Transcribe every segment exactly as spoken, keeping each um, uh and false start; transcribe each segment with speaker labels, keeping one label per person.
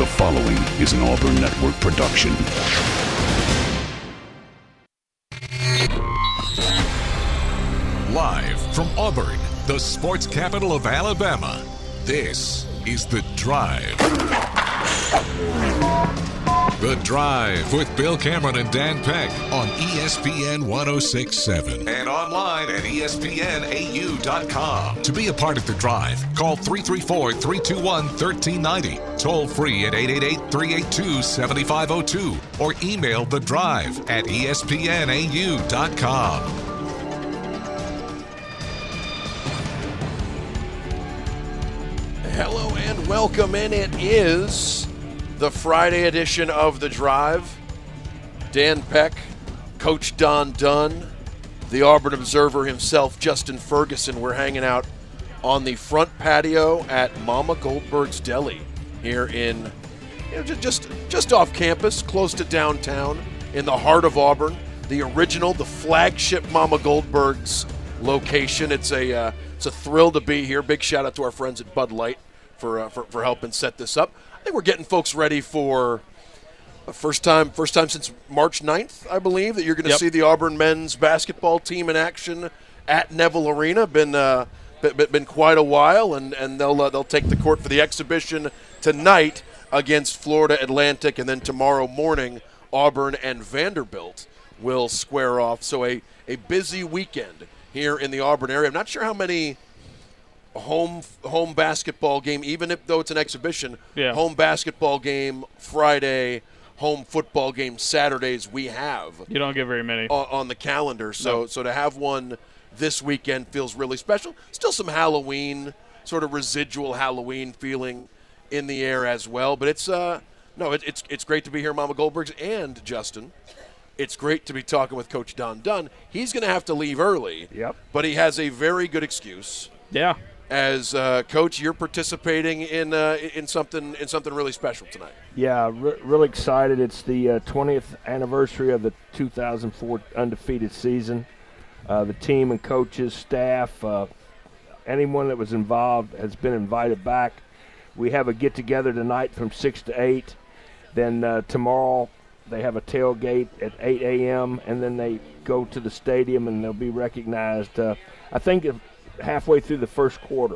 Speaker 1: The following is an Auburn Network production.
Speaker 2: Live from Auburn, the sports capital of Alabama, this is The Drive. The Drive with Bill Cameron and Dan Peck on E S P N one oh six point seven and online at E S P N A U dot com. To be a part of The Drive, call three three four, three two one, one three nine zero, toll free at eight eight eight, three eight two, seven five zero two, or email The Drive at E S P N A U dot com.
Speaker 3: Hello and welcome in. It is the Friday edition of The Drive. Dan Peck, Coach Don Dunn, the Auburn Observer himself, Justin Ferguson. We're hanging out on the front patio at Mama Goldberg's Deli here in, you know, just, just off campus, close to downtown, in the heart of Auburn. The original, the flagship Mama Goldberg's location. It's a uh, it's a thrill to be here. Big shout out to our friends at Bud Light for uh, for, for helping set this up. I think we're getting folks ready for the first time first time since March ninth, I believe, that you're going to
Speaker 4: Yep.
Speaker 3: see the Auburn men's basketball team in action at Neville Arena. Been uh, been, been quite a while, and and they'll uh, they'll take the court for the exhibition tonight against Florida Atlantic, and then tomorrow morning Auburn and Vanderbilt will square off. So a a busy weekend here in the Auburn area. I'm not sure how many home home basketball game, even if though it's an exhibition,
Speaker 4: Yeah.
Speaker 3: home basketball game Friday, home football game Saturdays we have
Speaker 4: You don't get very many.
Speaker 3: on, on the calendar. So
Speaker 4: No.
Speaker 3: so to have one this weekend feels really special. Still some Halloween, sort of residual Halloween feeling in the air as well. But it's uh no, it, it's it's great to be here at Mama Goldberg's, and Justin, it's great to be talking with Coach Don Dunn. He's going to have to leave early.
Speaker 5: Yep.
Speaker 3: But he has a very good excuse.
Speaker 4: Yeah.
Speaker 3: As uh, coach, you're participating in uh, in something in something really special tonight.
Speaker 5: Yeah, re- really excited. It's the uh, twentieth anniversary of the two thousand four undefeated season. Uh, the team and coaches, staff, uh, anyone that was involved has been invited back. We have a get-together tonight from six to eight. Then uh, tomorrow they have a tailgate at eight a.m., and then they go to the stadium and they'll be recognized, uh, I think, if halfway through the first quarter.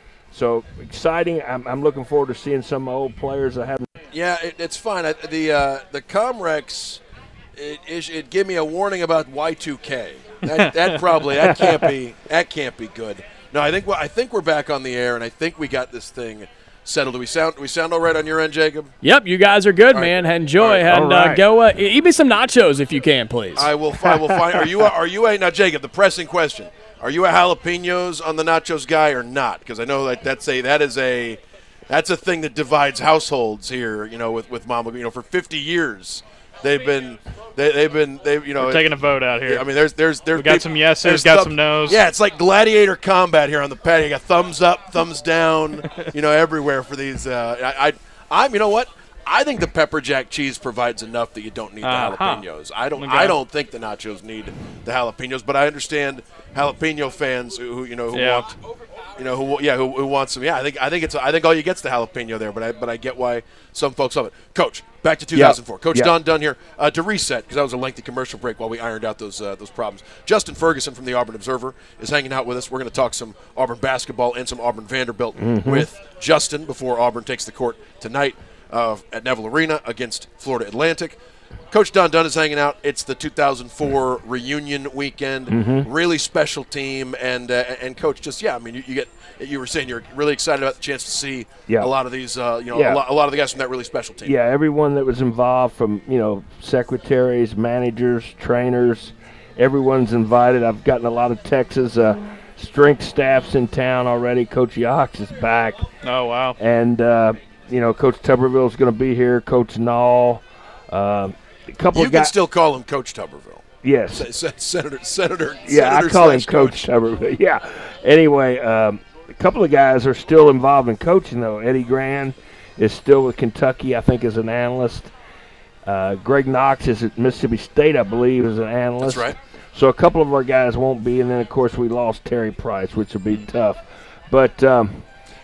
Speaker 5: So exciting. I'm, I'm looking forward to seeing some old players I haven't.
Speaker 3: Yeah, it, it's fine. I, the uh, the Comrex, it, it, it gave me a warning about Y two K. That, that probably that can't be that can't be good. No, I think I think we're back on the air, and I think we got this thing settled. Do we sound do we sound all right on your end, Jacob?
Speaker 6: Yep, you guys are good,
Speaker 3: All right.
Speaker 6: man. Enjoy,
Speaker 3: All right.
Speaker 6: and
Speaker 5: All
Speaker 6: uh,
Speaker 5: right.
Speaker 6: go uh, eat me some nachos if you can, please.
Speaker 3: I will. I will find. Are you? A, are you a now, Jacob? The pressing question: are you a jalapenos on the nachos guy or not? Because I know that that's a that is a that's a thing that divides households here. You know, with with Mama. You know, for fifty years, they've been they, they've been they you know
Speaker 4: We're taking a vote out here.
Speaker 3: I mean, there's there's there's
Speaker 4: We got
Speaker 3: peop-
Speaker 4: some yeses,
Speaker 3: there's
Speaker 4: got
Speaker 3: thumb-
Speaker 4: some nos.
Speaker 3: Yeah, it's like gladiator combat here on the patio. You got thumbs up, thumbs down, you know, everywhere for these. Uh, I, I I'm you know what. I think the pepper jack cheese provides enough that you don't need the
Speaker 4: Uh-huh.
Speaker 3: jalapenos. I don't.
Speaker 4: Okay.
Speaker 3: I don't think the nachos need the jalapenos, but I understand jalapeno fans who, who you know who
Speaker 4: Yeah.
Speaker 3: want, you know who yeah who, who wants them. Yeah, I think I think it's I think all you get's the jalapeno there, but I but I get why some folks love it. Coach, back to two thousand four. Coach
Speaker 5: Yeah.
Speaker 3: Don Dunn here uh, to reset because that was a lengthy commercial break while we ironed out those uh, those problems. Justin Ferguson from the Auburn Observer is hanging out with us. We're going to talk some Auburn basketball and some Auburn Vanderbilt with Justin before Auburn takes the court tonight uh, at Neville Arena against Florida Atlantic. Coach Don Dunn is hanging out. It's the two thousand four reunion weekend. Really special team, and uh, and Coach, just yeah, I mean, you, you get you were saying you're really excited about the chance to see
Speaker 5: Yeah.
Speaker 3: a lot of these, uh, you know,
Speaker 5: Yeah.
Speaker 3: a, lot, a lot of the guys from that really special team.
Speaker 5: Yeah, everyone that was involved, from, you know, secretaries, managers, trainers, everyone's invited. I've gotten a lot of texts. Uh, strength staff's in town already. Coach Yox is back.
Speaker 4: Oh, wow.
Speaker 5: And, uh, you know, Coach Tuberville's going to be here. Coach Nall. Uh, a couple
Speaker 3: You
Speaker 5: of
Speaker 3: can
Speaker 5: guys.
Speaker 3: still call him Coach Tuberville.
Speaker 5: Yes.
Speaker 3: Se- se- Senator, Senator.
Speaker 5: Yeah,
Speaker 3: Senator
Speaker 5: I call him
Speaker 3: slash
Speaker 5: Coach Tuberville. Yeah. Anyway, um, a couple of guys are still involved in coaching, though. Eddie Grand is still with Kentucky, I think, as an analyst. Uh, Greg Knox is at Mississippi State, I believe, as an analyst.
Speaker 3: That's right.
Speaker 5: So a couple of our guys won't be, and then, of course, we lost Terry Price, which will be tough. But um,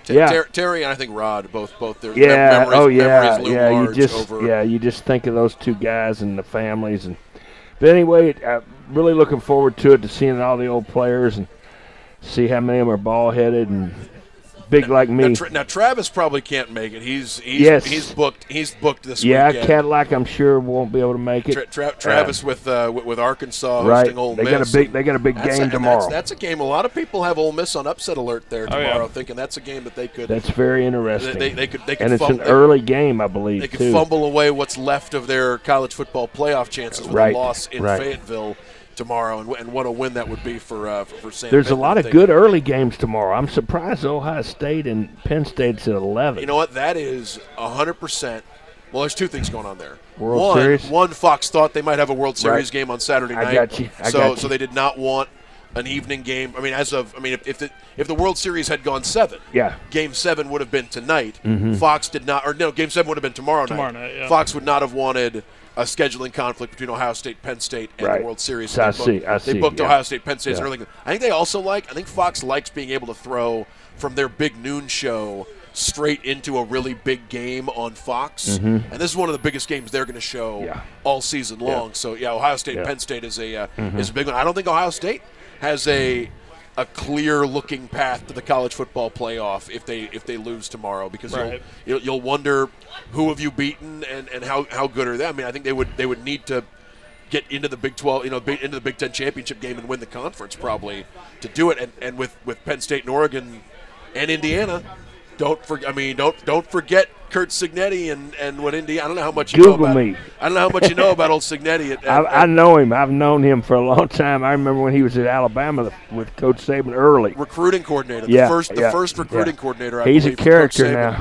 Speaker 3: Ter-
Speaker 5: Yeah.
Speaker 3: Ter- Terry and I think Rod both both their
Speaker 5: Yeah.
Speaker 3: memories,
Speaker 5: oh yeah.
Speaker 3: memories loom
Speaker 5: Yeah. You
Speaker 3: large
Speaker 5: just
Speaker 3: over.
Speaker 5: yeah. You just think of those two guys and the families and. But anyway, uh, really looking forward to it, to seeing all the old players and see how many of them are ball headed and big like me.
Speaker 3: Now, Tra- now Travis probably can't make it. He's he's
Speaker 5: Yes.
Speaker 3: he's booked. He's booked this
Speaker 5: yeah,
Speaker 3: weekend.
Speaker 5: Cadillac, I'm sure won't be able to make it.
Speaker 3: Tra- Tra- Travis with, uh, with with Arkansas
Speaker 5: right.
Speaker 3: hosting Ole
Speaker 5: They
Speaker 3: Miss.
Speaker 5: got a big. They got a big
Speaker 3: That's
Speaker 5: game
Speaker 3: a, and
Speaker 5: tomorrow.
Speaker 3: That's, that's a game. A lot of people have Ole Miss on upset alert there
Speaker 4: Oh, yeah.
Speaker 3: tomorrow, thinking that's a game that they could.
Speaker 5: That's very
Speaker 3: they,
Speaker 5: interesting.
Speaker 3: they, they could. They could.
Speaker 5: and it's
Speaker 3: fumble,
Speaker 5: an early game, I believe,
Speaker 3: They could
Speaker 5: too.
Speaker 3: fumble away what's left of their college football playoff chances with
Speaker 5: Right,
Speaker 3: a loss in
Speaker 5: right.
Speaker 3: Fayetteville tomorrow, and, and what a win that would be for uh, for, for Sam.
Speaker 5: There's a
Speaker 3: Pittman
Speaker 5: lot
Speaker 3: if
Speaker 5: of
Speaker 3: they-
Speaker 5: good early games tomorrow. I'm surprised Ohio State and Penn State's at eleven.
Speaker 3: You know what? That is one hundred percent. Well, there's two things going on there.
Speaker 5: World
Speaker 3: one,
Speaker 5: Series?
Speaker 3: One, Fox thought they might have a World Series
Speaker 5: Right.
Speaker 3: game on Saturday
Speaker 5: I
Speaker 3: night.
Speaker 5: got you. I
Speaker 3: so,
Speaker 5: got you.
Speaker 3: so they did not want an evening game. I mean, as of, I mean, if, if the if the World Series had gone seven,
Speaker 5: Yeah.
Speaker 3: Game Seven would have been tonight.
Speaker 5: Mm-hmm.
Speaker 3: Fox did not, or no, Game Seven would have been tomorrow,
Speaker 4: Tomorrow
Speaker 3: night.
Speaker 4: night, yeah.
Speaker 3: Fox would not have wanted a scheduling conflict between Ohio State, Penn State, and
Speaker 5: Right.
Speaker 3: the World Series.
Speaker 5: So I
Speaker 3: they booked,
Speaker 5: see, I
Speaker 3: they
Speaker 5: see,
Speaker 3: booked
Speaker 5: yeah.
Speaker 3: Ohio State, Penn State. as
Speaker 5: Yeah.
Speaker 3: an early game. I think they also like. I think Fox likes being able to throw from their big noon show straight into a really big game on Fox. And this is one of the biggest games they're going to show
Speaker 5: Mm-hmm. Yeah.
Speaker 3: all season long. So yeah, Ohio State,
Speaker 5: Yeah.
Speaker 3: Penn State is a uh,
Speaker 5: Mm-hmm.
Speaker 3: is a big one. I don't think Ohio State has a a clear looking path to the college football playoff if they if they lose tomorrow, because
Speaker 4: Right.
Speaker 3: you'll, you'll you'll wonder who have you beaten and, and how, how good are they. I mean, I think they would they would need to get into the Big twelve, you know, big- into the Big Ten championship game and win the conference probably to do it. And, and with, with Penn State and Oregon and Indiana, don't for, I mean don't don't forget Kurt Signetti and, and what Indiana. I don't know how much you
Speaker 5: Google
Speaker 3: know about.
Speaker 5: me.
Speaker 3: I don't know how much you know about old Signetti. At,
Speaker 5: I,
Speaker 3: at,
Speaker 5: I know him. I've known him for a long time. I remember when he was at Alabama with Coach Saban early.
Speaker 3: recruiting coordinator, the
Speaker 5: Yeah,
Speaker 3: first the
Speaker 5: yeah,
Speaker 3: first recruiting
Speaker 5: yeah.
Speaker 3: coordinator. I
Speaker 5: He's a
Speaker 3: believe, for Coach
Speaker 5: character
Speaker 3: Saban.
Speaker 5: now.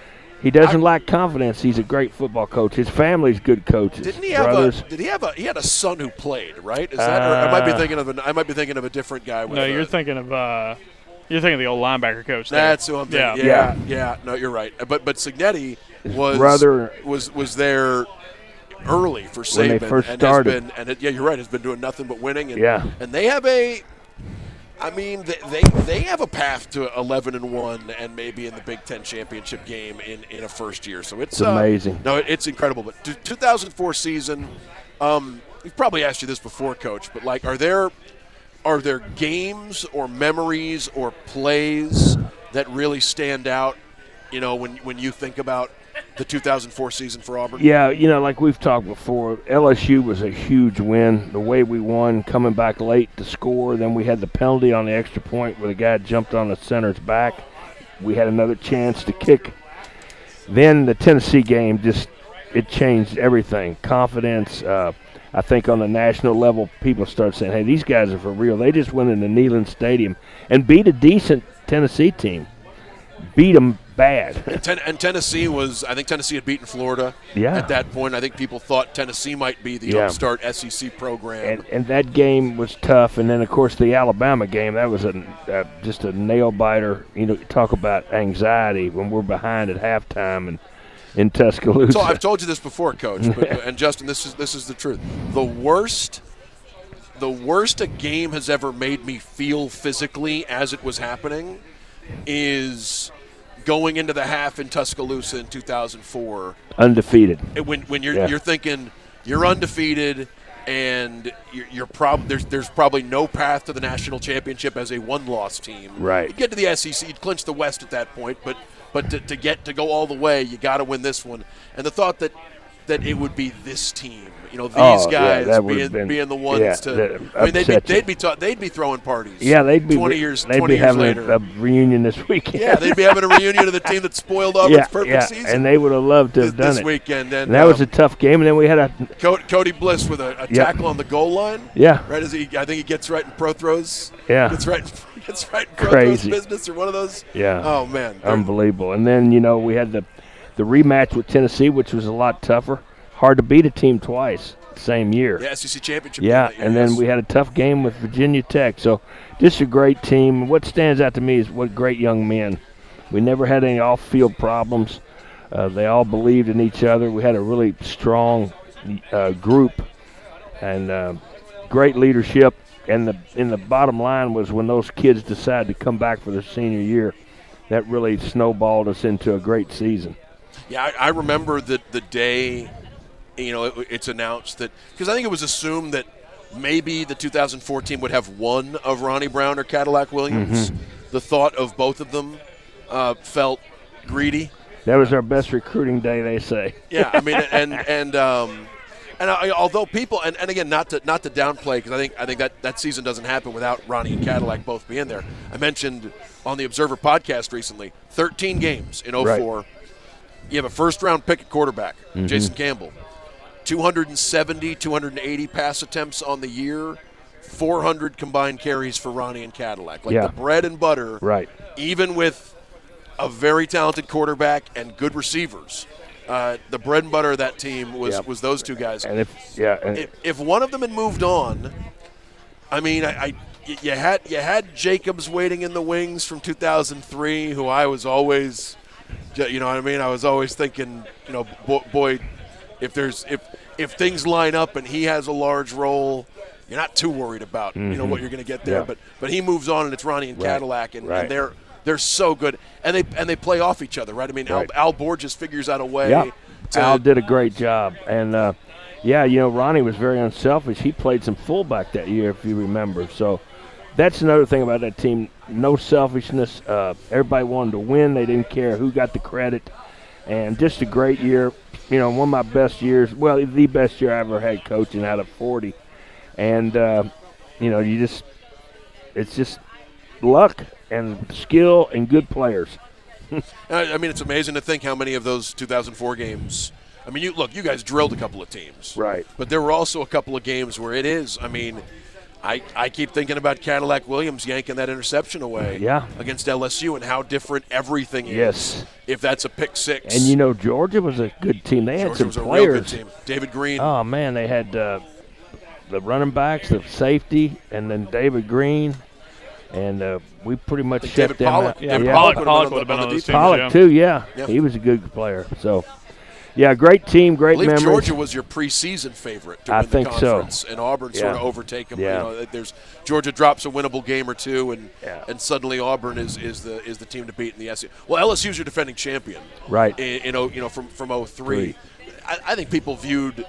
Speaker 5: He doesn't lack confidence. He's a great football coach. His family's good coaches.
Speaker 3: Didn't he have
Speaker 5: Brothers.
Speaker 3: a? Did he have a? He had a son who played, right? Is that? or I might be
Speaker 5: Uh,
Speaker 3: thinking of an. I might be thinking of a different guy. With
Speaker 4: No,
Speaker 3: a,
Speaker 4: you're thinking of uh, you're thinking of the old linebacker coach. there.
Speaker 3: That's who I'm thinking.
Speaker 4: Yeah.
Speaker 3: Yeah, yeah. No, you're right. But but Signetti was
Speaker 5: brother-
Speaker 3: was was there early for Saban,
Speaker 5: When they first
Speaker 3: and
Speaker 5: started.
Speaker 3: has been and it, yeah, you're right. Has been doing nothing but winning. And,
Speaker 5: Yeah.
Speaker 3: and they have a. I mean, they, they they have a path to eleven and one, and maybe in the Big Ten championship game in, in a first year. So it's,
Speaker 5: It's amazing.
Speaker 3: Uh, no, it, it's incredible. But t- two thousand four season, um, we've probably asked you this before, Coach. But like, are there are there games or memories or plays that really stand out? You know, when when you think about the two thousand four season for Auburn.
Speaker 5: Yeah, you know, like we've talked before, L S U was a huge win. The way we won, coming back late to score, then we had the penalty on the extra point where the guy jumped on the center's back. We had another chance to kick. Then the Tennessee game just it changed everything. Confidence. Uh, I think on the national level, people start saying, "Hey, these guys are for real." They just went into Neyland Stadium and beat a decent Tennessee team. Beat them bad.
Speaker 3: And, ten, and Tennessee was, I think Tennessee had beaten Florida
Speaker 5: Yeah.
Speaker 3: at that point. I think people thought Tennessee might be the
Speaker 5: Yeah.
Speaker 3: upstart S E C program.
Speaker 5: And, and that game was tough. And then, of course, the Alabama game, that was a, uh, just a nail-biter. You know, talk about anxiety when we're behind at halftime and in Tuscaloosa.
Speaker 3: So I've told you this before, Coach, but, and Justin, this is this is the truth. The worst, the worst a game has ever made me feel physically as it was happening is going into the half in Tuscaloosa in two thousand four.
Speaker 5: Undefeated.
Speaker 3: And when when you're
Speaker 5: Yeah.
Speaker 3: you're thinking you're undefeated and you're, you're prob there's there's probably no path to the national championship as a one-loss team.
Speaker 5: Right.
Speaker 3: You get to the S E C, you'd clinch the West at that point, but but to, to get to go all the way, you got to win this one. And the thought that that it would be this team, you know, these
Speaker 5: Oh, yeah,
Speaker 3: guys
Speaker 5: that would've
Speaker 3: being
Speaker 5: been-
Speaker 3: being the ones
Speaker 5: yeah,
Speaker 3: to.
Speaker 5: that
Speaker 3: I mean, they'd be
Speaker 5: upset you.
Speaker 3: they'd be ta- they'd be throwing parties.
Speaker 5: Yeah, they'd be
Speaker 3: twenty years
Speaker 5: They'd
Speaker 3: twenty
Speaker 5: be
Speaker 3: years
Speaker 5: having
Speaker 3: later.
Speaker 5: a, a reunion this weekend.
Speaker 3: yeah, they'd be having a reunion of the team that spoiled Auburn's
Speaker 5: yeah,
Speaker 3: perfect
Speaker 5: yeah,
Speaker 3: season.
Speaker 5: and they would have loved to
Speaker 3: this,
Speaker 5: have done
Speaker 3: this
Speaker 5: it.
Speaker 3: weekend. And,
Speaker 5: And that was
Speaker 3: um,
Speaker 5: a tough game. And then we had a
Speaker 3: Co- Cody Bliss with a, a
Speaker 5: Yep.
Speaker 3: tackle on the goal line.
Speaker 5: yeah,
Speaker 3: Right as he, I think he gets right in pro throws.
Speaker 5: yeah,
Speaker 3: Gets right, in, gets right in pro
Speaker 5: Crazy.
Speaker 3: throws business or one of those.
Speaker 5: yeah.
Speaker 3: Oh man, They're-
Speaker 5: Unbelievable. And then, you know, we had the the rematch with Tennessee, which was a lot tougher. Hard to beat a team twice same year.
Speaker 3: the S E C championship.
Speaker 5: Yeah,
Speaker 3: game that year,
Speaker 5: and then
Speaker 3: yes.
Speaker 5: we had a tough game with Virginia Tech. So just a great team. What stands out to me is what great young men. We never had any off-field problems. Uh, they all believed in each other. We had a really strong uh, group and uh, great leadership. And the in the bottom line was when those kids decided to come back for their senior year, that really snowballed us into a great season.
Speaker 3: Yeah, I, I remember the the day, you know, it, it's announced that because I think it was assumed that maybe the two thousand four team would have one of Ronnie Brown or Cadillac Williams. Mm-hmm. The thought of both of them uh, felt greedy.
Speaker 5: That was our best recruiting day, they say.
Speaker 3: Yeah, I mean, and and um, and I, although people, and, and again, not to not to downplay, because I think I think that, that season doesn't happen without Ronnie and Cadillac both being there. I mentioned on the Observer podcast recently, thirteen games in oh four. Right. You have a first-round pick at quarterback, mm-hmm. Jason Campbell, two hundred seventy, two hundred eighty pass attempts on the year, four hundred combined carries for Ronnie and Cadillac. Like
Speaker 5: yeah.
Speaker 3: the bread and butter,
Speaker 5: right?
Speaker 3: Even with a very talented quarterback and good receivers, uh, the bread and butter of that team was,
Speaker 5: yep.
Speaker 3: was those two guys.
Speaker 5: And if yeah, and
Speaker 3: if, if one of them had moved on, I mean, I, I you had you had Jacobs waiting in the wings from two thousand three, who I was always, you know what I mean? I was always thinking, you know, boy, boy if there's if if things line up and he has a large role, you're not too worried about mm-hmm. you know what you're going to get there. Yeah. But but he moves on, and it's Ronnie and right. Cadillac, and,
Speaker 5: right.
Speaker 3: and they're they're so good, and they and they play off each other, right? I mean, right. Al, Al Borges figures out a way.
Speaker 5: Yeah.
Speaker 3: To,
Speaker 5: Al did a great job, and uh, yeah, you know, Ronnie was very unselfish. He played some fullback that year, if you remember. So that's another thing about that team: no selfishness. Uh, everybody wanted to win; they didn't care who got the credit, and just a great year. You know, one of my best years. Well, the best year I ever had coaching out of forty. And, uh, you know, you just – it's just luck and skill and good players.
Speaker 3: I mean, it's amazing to think how many of those two thousand four games – I mean, you look, you guys drilled a couple of teams.
Speaker 5: Right.
Speaker 3: But there were also a couple of games where it is – I mean, I, I keep thinking about Cadillac Williams yanking that interception away
Speaker 5: yeah.
Speaker 3: against L S U and how different everything is.
Speaker 5: Yes.
Speaker 3: If that's a pick six.
Speaker 5: And, you know, Georgia was a good team. They
Speaker 3: Georgia
Speaker 5: had some
Speaker 3: was a
Speaker 5: players.
Speaker 3: real good team. David Green.
Speaker 5: Oh, man, they had uh, – the running backs, the safety, and then David Green, and uh, we pretty much set
Speaker 3: David
Speaker 5: them
Speaker 3: Pollock.
Speaker 5: out.
Speaker 3: Yeah,
Speaker 5: yeah.
Speaker 4: Pollock,
Speaker 3: yeah.
Speaker 4: Pollock would have been on, on those teams.
Speaker 5: Pollock
Speaker 4: yeah.
Speaker 5: too, yeah.
Speaker 3: yeah.
Speaker 5: He was a good player. So, yeah, great team, great
Speaker 3: I believe
Speaker 5: memories.
Speaker 3: Georgia was your preseason favorite to
Speaker 5: I
Speaker 3: win
Speaker 5: think
Speaker 3: the conference,
Speaker 5: so.
Speaker 3: and Auburn
Speaker 5: yeah.
Speaker 3: sort of overtake them.
Speaker 5: Yeah.
Speaker 3: You know, there's Georgia drops a winnable game or two, and
Speaker 5: yeah.
Speaker 3: and suddenly Auburn is, is the is the team to beat in the S E C. Well, L S U's your defending champion,
Speaker 5: right?
Speaker 3: In, in you know from from oh three.
Speaker 5: Three.
Speaker 3: I, I think people viewed.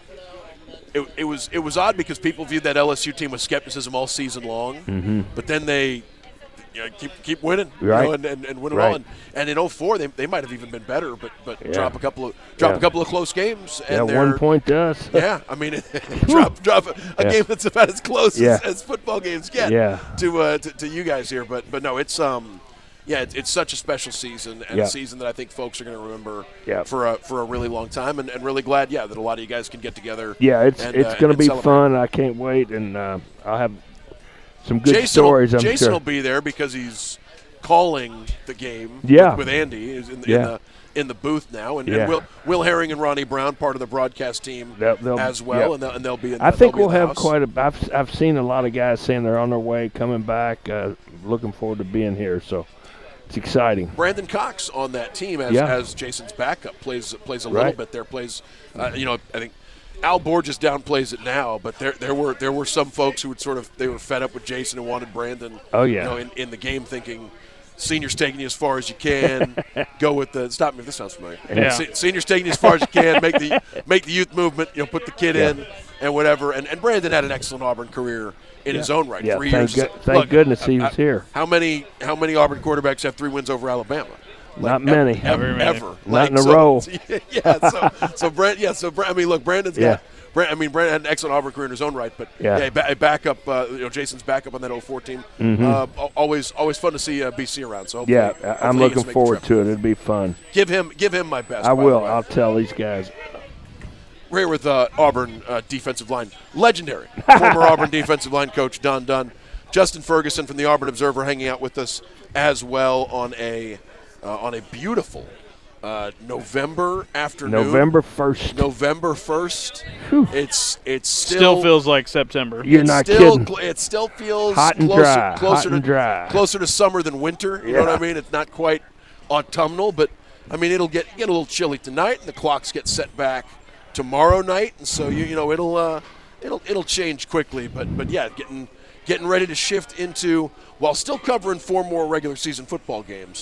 Speaker 3: It, it was it was odd because people viewed that L S U team with skepticism all season long,
Speaker 5: mm-hmm.
Speaker 3: but then they you know, keep keep winning,
Speaker 5: right.
Speaker 3: you know, and, and, and win it
Speaker 5: right.
Speaker 3: all. And, and in oh four, they, they might have even been better, but but
Speaker 5: yeah.
Speaker 3: drop a couple of drop
Speaker 5: yeah.
Speaker 3: a couple of close games. And
Speaker 5: yeah, one point to us.
Speaker 3: yeah, I mean, drop drop a, a
Speaker 5: yeah.
Speaker 3: game that's about as close
Speaker 5: yeah.
Speaker 3: as, as football games get
Speaker 5: yeah.
Speaker 3: to, uh, to to you guys here. But but no, it's um. Yeah, it's, it's such a special season, and
Speaker 5: yeah.
Speaker 3: a season that I think folks are going to remember
Speaker 5: yeah.
Speaker 3: for a for a really long time, and, and really glad, yeah, that a lot of you guys can get together.
Speaker 5: Yeah, it's
Speaker 3: and,
Speaker 5: it's
Speaker 3: uh,
Speaker 5: going to be
Speaker 3: celebrate.
Speaker 5: fun. I can't wait, and uh, I'll have some good
Speaker 3: Jason
Speaker 5: stories.
Speaker 3: Will,
Speaker 5: I'm
Speaker 3: Jason
Speaker 5: sure.
Speaker 3: will be there because he's calling the game.
Speaker 5: Yeah.
Speaker 3: with, with Andy is in,
Speaker 5: yeah.
Speaker 3: in the in the booth now, and,
Speaker 5: yeah.
Speaker 3: and Will Will Herring and Ronnie Brown, part of the broadcast team
Speaker 5: they'll, they'll,
Speaker 3: as well,
Speaker 5: yep.
Speaker 3: and, they'll, and they'll be. In the,
Speaker 5: I think we'll
Speaker 3: in the
Speaker 5: have
Speaker 3: house.
Speaker 5: quite a. I've I've seen a lot of guys saying they're on their way, coming back. Uh, looking forward to being here. So. It's exciting.
Speaker 3: Brandon Cox on that team as,
Speaker 5: yeah.
Speaker 3: as Jason's backup plays plays a
Speaker 5: right.
Speaker 3: little bit there. Plays, uh, you know, I think Al Borges downplays it now, but there there were there were some folks who would sort of they were fed up with Jason and wanted Brandon.
Speaker 5: Oh yeah.
Speaker 3: You know, in, in the game, thinking seniors taking you as far as you can. Go with the stop me if this sounds familiar.
Speaker 4: Yeah.
Speaker 3: Se- seniors taking you as far as you can. Make the make the youth movement. You know, put the kid
Speaker 5: yeah.
Speaker 3: in and whatever. And and Brandon had an excellent Auburn career. In
Speaker 5: yeah.
Speaker 3: his own right,
Speaker 5: yeah,
Speaker 3: three
Speaker 5: thank
Speaker 3: years.
Speaker 5: Go- thank
Speaker 3: Look,
Speaker 5: goodness he was
Speaker 3: uh,
Speaker 5: here.
Speaker 3: How many how many Auburn quarterbacks have three wins over Alabama?
Speaker 5: Not
Speaker 3: like,
Speaker 5: many.
Speaker 3: Ever,
Speaker 4: Ever,
Speaker 3: ever.
Speaker 4: Not
Speaker 3: like,
Speaker 5: in a
Speaker 3: so,
Speaker 5: row.
Speaker 3: Yeah, so so Brand, yeah, so I mean, look, Brandon's
Speaker 5: yeah.
Speaker 3: got. Brand, I mean, Brandon had an excellent Auburn career in his own right, but
Speaker 5: yeah,
Speaker 3: yeah, a backup. Uh, you know, Jason's backup on that oh four team.
Speaker 5: Mm-hmm.
Speaker 3: Uh, always, always fun to see uh, B C around. So
Speaker 5: yeah,
Speaker 3: hopefully,
Speaker 5: I'm
Speaker 3: hopefully
Speaker 5: looking forward to it. It'll be fun.
Speaker 3: Give him, give him my best.
Speaker 5: I
Speaker 3: by
Speaker 5: will.
Speaker 3: the way.
Speaker 5: I'll tell these guys.
Speaker 3: We're here with uh, Auburn uh, defensive line, legendary former Auburn defensive line coach Don Dunn. Justin Ferguson from the Auburn Observer hanging out with us as well on a uh, on a beautiful uh, November afternoon.
Speaker 5: November first.
Speaker 3: November first. It's it's still,
Speaker 4: Still feels like September.
Speaker 5: You're
Speaker 3: it's
Speaker 5: not
Speaker 3: still,
Speaker 5: kidding.
Speaker 3: It still feels
Speaker 5: Hot and
Speaker 3: closer,
Speaker 5: dry,
Speaker 3: closer
Speaker 5: hot and
Speaker 3: to
Speaker 5: dry.
Speaker 3: closer to summer than winter. You know what
Speaker 5: Yeah.
Speaker 3: I mean? It's not quite autumnal, but I mean it'll get get a little chilly tonight, and the clocks get set back tomorrow night, and so you you know it'll uh, it'll it'll change quickly. But but yeah, getting. Getting ready to shift into, while still covering four more regular season football games,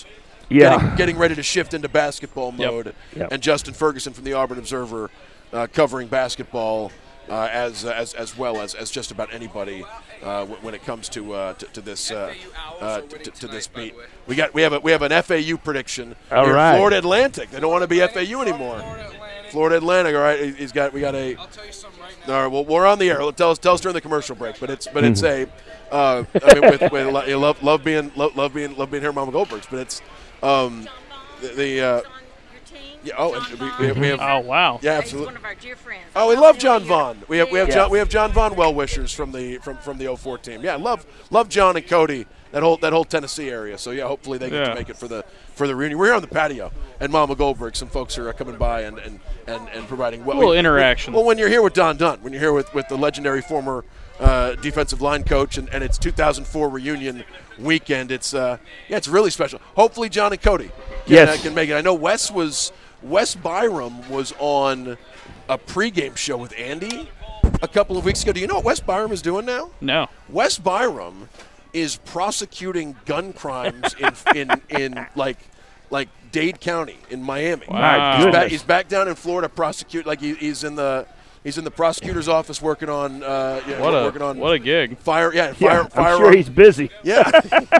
Speaker 5: Yeah.
Speaker 3: getting, getting ready to shift into basketball mode.
Speaker 5: Yep. Yep.
Speaker 3: And Justin Ferguson from the Auburn Observer uh, covering basketball uh, as, uh, as as well as, as just about anybody uh, w- when it comes to uh, to, to this uh, uh, to, to this beat. We got we have a, we have an F A U prediction.
Speaker 5: All
Speaker 3: here.
Speaker 5: right.
Speaker 3: Florida Atlantic. They don't want to be F A U anymore. Florida Atlantic. All right. He's got we got a.
Speaker 7: I'll tell you something right
Speaker 3: All right. Well, we're on the air. Tell us tell us during the commercial break. But it's but it's
Speaker 5: Mm-hmm.
Speaker 3: a. Uh, I mean, with, with, you love love being love, love being love being here, at Mama Goldberg's. But it's um, the. the uh, Yeah, oh, and we, we, we have.
Speaker 4: Oh wow.
Speaker 3: Yeah,
Speaker 8: He's
Speaker 3: absolutely.
Speaker 8: one of our dear friends.
Speaker 3: Oh, we love John Vaughn. We have we have
Speaker 5: Yeah.
Speaker 3: John we have John Vaughn well wishers from the from, from the oh four team. Yeah, love love John and Cody, that whole that whole Tennessee area. So yeah, hopefully they get
Speaker 4: Yeah.
Speaker 3: to make it for the for the reunion. We're here on the patio, and Mama Goldberg. Some folks are coming by and and, and, and providing well,
Speaker 4: A little
Speaker 3: we-
Speaker 4: interaction.
Speaker 3: Well, when you're here with Don Dunn, when you're here with, with the legendary former uh, defensive line coach, and, and it's two thousand four reunion weekend. It's uh, yeah, it's really special. Hopefully, John and Cody can,
Speaker 5: Yes.
Speaker 3: uh, can make it. I know Wes was Wes Byram was on a pregame show with Andy a couple of weeks ago. Do you know what Wes Byram is doing now?
Speaker 4: No.
Speaker 3: Wes Byram is prosecuting gun crimes in in in like like Dade County in Miami.
Speaker 4: Wow.
Speaker 3: He's, back,
Speaker 5: Goodness.
Speaker 3: he's back down in Florida prosecute like he, he's in the he's in the prosecutor's office working on uh, yeah,
Speaker 4: What a
Speaker 3: working on
Speaker 4: what a gig.
Speaker 3: fire yeah
Speaker 5: Yeah,
Speaker 3: fire
Speaker 5: I'm
Speaker 3: firearm.
Speaker 5: sure he's busy.
Speaker 3: yeah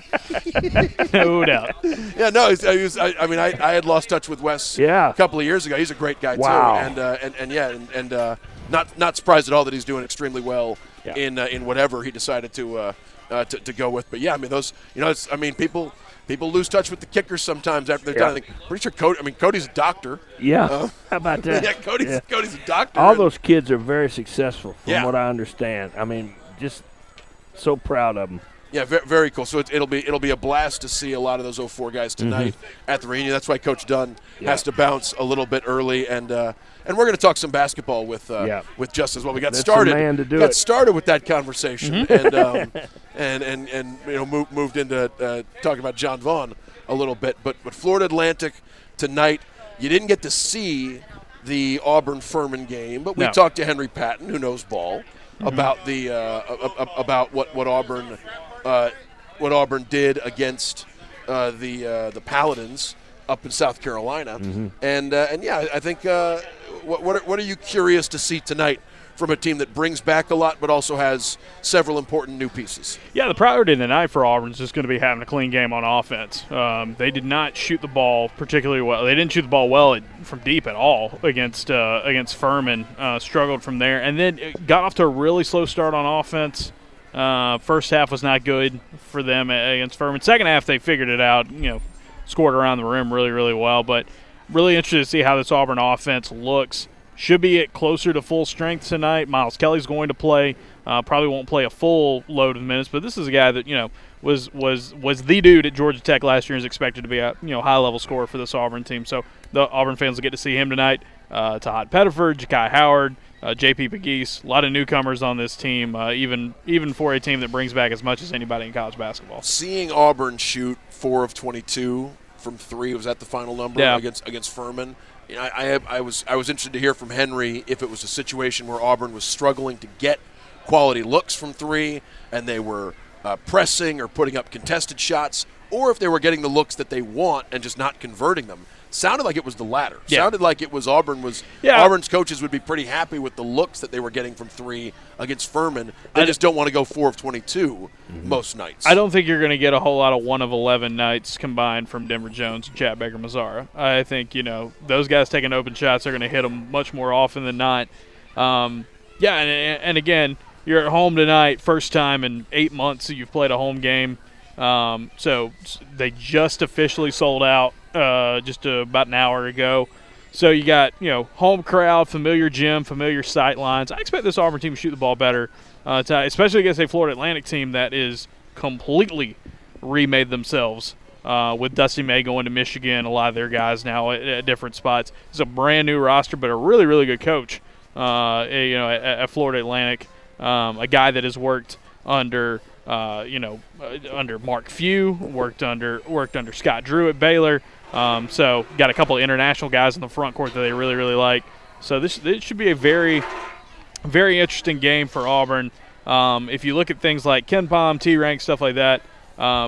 Speaker 4: No doubt.
Speaker 3: yeah no he's, he was, I, I mean I, I had lost touch with Wes
Speaker 5: Yeah.
Speaker 3: a couple of years ago. He's a great guy
Speaker 5: Wow.
Speaker 3: too, and uh, and and yeah, and, and uh, not not surprised at all that he's doing extremely well
Speaker 5: Yeah.
Speaker 3: in uh, in whatever he decided to, uh, uh, to to go with. But yeah, I mean those, you know, it's, I mean people people lose touch with the kickers sometimes after they're
Speaker 5: Yeah.
Speaker 3: done. I think, pretty sure Cody. I mean Cody's a doctor.
Speaker 5: Yeah.
Speaker 3: Uh,
Speaker 5: How about that?
Speaker 3: yeah, Cody's
Speaker 5: Yeah.
Speaker 3: Cody's a doctor.
Speaker 5: All
Speaker 3: and-
Speaker 5: those kids are very successful, from
Speaker 3: Yeah.
Speaker 5: what I understand. I mean, just so proud of them.
Speaker 3: Yeah, very, very cool. So it, it'll be it'll be a blast to see a lot of those oh four guys tonight at the reunion. That's why Coach Dunn
Speaker 5: Mm-hmm. Yeah.
Speaker 3: has to bounce a little bit early, and uh, and we're going to talk some basketball with uh,
Speaker 5: Yeah.
Speaker 3: with Justin as well. We got
Speaker 5: That's the
Speaker 3: started
Speaker 5: man to do
Speaker 3: got
Speaker 5: it.
Speaker 3: started with that conversation, and, um, and and and you know moved moved into uh, talking about John Vaughn a little bit. But but Florida Atlantic tonight, you didn't get to see the Auburn Furman game, but we
Speaker 4: No.
Speaker 3: talked to Henry Patton, who knows ball, about the uh, a- a- about what what Auburn. Uh, what Auburn did against uh, the uh, the Paladins up in South Carolina, and uh, and yeah, I think uh, what what are, what are you curious to see tonight from a team that brings back a lot, but also has several important new pieces?
Speaker 4: Yeah, the priority tonight for Auburn is just going to be having a clean game on offense. Um, they did not shoot the ball particularly well. They didn't shoot the ball well at, from deep at all against uh, against Furman. Uh, struggled from there, and then it got off to a really slow start on offense. Uh, first half was not good for them against Furman. Second half, they figured it out. You know, scored around the rim really, really well. But really interested to see how this Auburn offense looks. Should be at closer to full strength tonight. Miles Kelly's going to play. Uh, probably won't play a full load of minutes, but this is a guy that you know was was was the dude at Georgia Tech last year and is expected to be a you know high level scorer for this Auburn team. So the Auburn fans will get to see him tonight. Uh, Todd Pettiford, Ja'Kai Howard. Uh, J P Pegues, a lot of newcomers on this team, uh, even even for a team that brings back as much as anybody in college basketball.
Speaker 3: Seeing Auburn shoot four of twenty-two from three, was that the final number
Speaker 4: Yeah.
Speaker 3: against against Furman? You know, I, I, I was I was interested to hear from Henry if it was a situation where Auburn was struggling to get quality looks from three, and they were uh, pressing or putting up contested shots, or if they were getting the looks that they want and just not converting them. Sounded like it was the latter.
Speaker 4: Yeah.
Speaker 3: Sounded like it was Auburn was
Speaker 4: Yeah.
Speaker 3: Auburn's coaches would be pretty happy with the looks that they were getting from three against Furman. They
Speaker 4: I
Speaker 3: just don't want to go four of twenty-two most nights.
Speaker 4: I don't think you're going to get a whole lot of one of eleven nights combined from Denver Jones and Chad Baker Mazzara. I think, you know, those guys taking open shots are going to hit them much more often than not. Um, yeah, and, and again, you're at home tonight, first time in eight months that you've played a home game. Um, so they just officially sold out uh, just uh, about an hour ago. So you got, you know, home crowd, familiar gym, familiar sight lines. I expect this Auburn team to shoot the ball better, uh, tonight, especially against a Florida Atlantic team that is completely remade themselves uh, with Dusty May going to Michigan, a lot of their guys now at, at different spots. It's a brand new roster, but a really, really good coach, uh, you know, at, at Florida Atlantic, um, a guy that has worked under – Uh, you know, uh, under Mark Few, worked under worked under Scott Drew at Baylor. Um, so got a couple of international guys in the front court that they really, really like. So this, this should be a very, very interesting game for Auburn. Um, if you look at things like KenPom, T-Rank, stuff like that, um,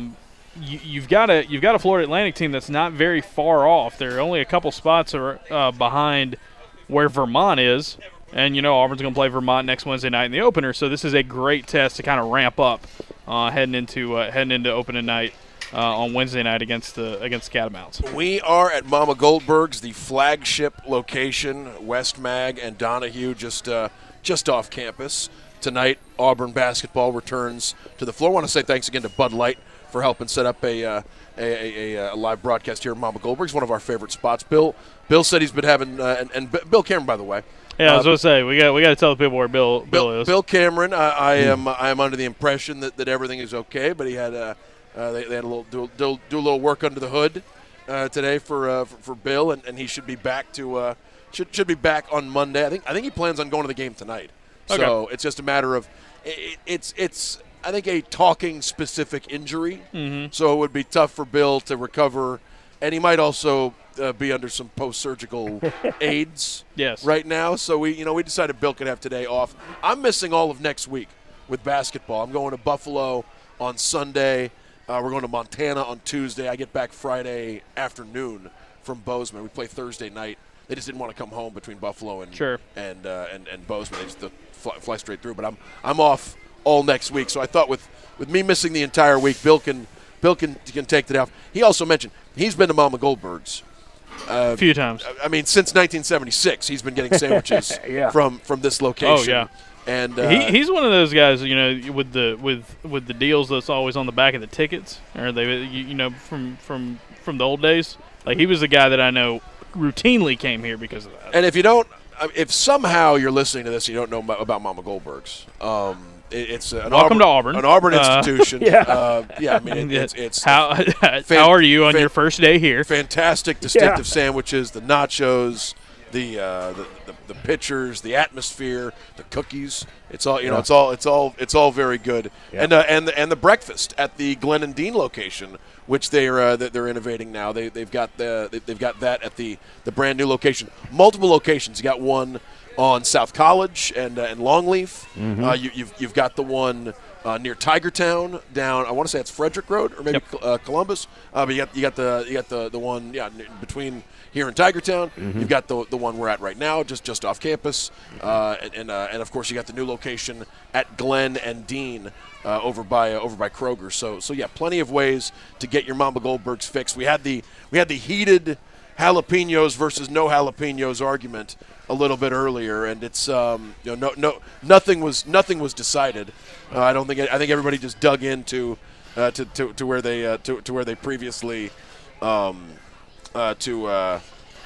Speaker 4: you, you've got a you've got a Florida Atlantic team that's not very far off. They're only a couple spots are, uh, behind where Vermont is, and you know Auburn's going to play Vermont next Wednesday night in the opener. So this is a great test to kind of ramp up uh, heading into uh, heading into opening night uh, on Wednesday night against the against Catamounts.
Speaker 3: We are at Mama Goldberg's, the flagship location, West Mag and Donahue, just uh, just off campus. Tonight, Auburn basketball returns to the floor. I want to say thanks again to Bud Light for helping set up a, uh, a, a, a live broadcast here at Mama Goldberg's, one of our favorite spots. Bill Bill said he's been having, uh, and, and B- Bill Cameron, by the way.
Speaker 4: Yeah, I was
Speaker 3: uh,
Speaker 4: going to say, we got we got to tell the people where Bill Bill,
Speaker 3: Bill
Speaker 4: is.
Speaker 3: Bill Cameron, I, I am I am under the impression that, that everything is okay, but he had uh, uh, they, they had a little do, do, do a little work under the hood uh, today for, uh, for for Bill, and, and he should be back to uh, should should be back on Monday. I think I think he plans on going to the game tonight.
Speaker 4: Okay.
Speaker 3: So it's just a matter of it, it's it's I think a talking specific injury.
Speaker 4: Mm-hmm.
Speaker 3: So it would be tough for Bill to recover, and he might also uh, be under some post surgical aids
Speaker 4: Yes.
Speaker 3: right now. So we you know we decided Bill could have today off. I'm missing all of next week with basketball. I'm going to Buffalo on Sunday. Uh, we're going to Montana on Tuesday. I get back Friday afternoon from Bozeman. We play Thursday night. They just didn't want to come home between Buffalo and
Speaker 4: Sure.
Speaker 3: and, uh, and and Bozeman. They just uh, fly, fly straight through. But I'm I'm off all next week. So I thought with, with me missing the entire week, Bill can Bill can can take the day off. He also mentioned he's been to Mama Goldberg's. Uh,
Speaker 4: a few times.
Speaker 3: I mean, since nineteen seventy-six, he's been getting sandwiches
Speaker 5: Yeah.
Speaker 3: from from this location.
Speaker 4: Oh, yeah.
Speaker 3: And uh,
Speaker 4: he, he's one of those guys, you know, with the with with the deals that's always on the back of the tickets, or they, you, you know, from from from the old days. Like he was the guy that I know routinely came here because of that.
Speaker 3: And if you don't, if somehow you're listening to this and you don't know mo- about Mama Goldberg's, um, it, it's an
Speaker 4: Welcome
Speaker 3: Auburn,
Speaker 4: to Auburn.
Speaker 3: an Auburn
Speaker 4: Uh,
Speaker 3: institution.
Speaker 5: yeah.
Speaker 3: uh, yeah. I mean, it, it's it's
Speaker 4: how
Speaker 3: fan-
Speaker 4: how are you on
Speaker 3: fan-
Speaker 4: your first day here?
Speaker 3: fantastic, distinctive
Speaker 5: Yeah.
Speaker 3: sandwiches, the nachos, the, uh, the the the pictures, the atmosphere, the cookies. It's all you know.
Speaker 5: Yeah.
Speaker 3: It's all it's all it's all very good.
Speaker 5: Yeah.
Speaker 3: And uh, and the, and the breakfast at the Glen and Dean location, which they're uh, that they're innovating now. They they've got the they- they've got that at the the brand new location. Multiple locations. You got one on South College and uh, and Longleaf.
Speaker 5: Mm-hmm.
Speaker 3: Uh, you, you've you've got the one uh, near Tigertown down. I want to say it's Frederick Road or maybe
Speaker 4: Yep.
Speaker 3: uh, Columbus. Uh, but you got you got the you got the the one yeah n- between here in Tigertown.
Speaker 5: Mm-hmm.
Speaker 3: You've got the the one we're at right now, just just off campus, uh, and and, uh, and of course you got the new location at Glen and Dean uh, over by uh, over by Kroger. So so yeah, plenty of ways to get your Mama Goldberg's fix. We had the we had the heated jalapenos versus no jalapenos argument a little bit earlier, and it's um, you know no no nothing was nothing was decided. Uh, I don't think I think everybody just dug into uh, to, to to where they uh, to to where they previously. Um, Uh, to uh,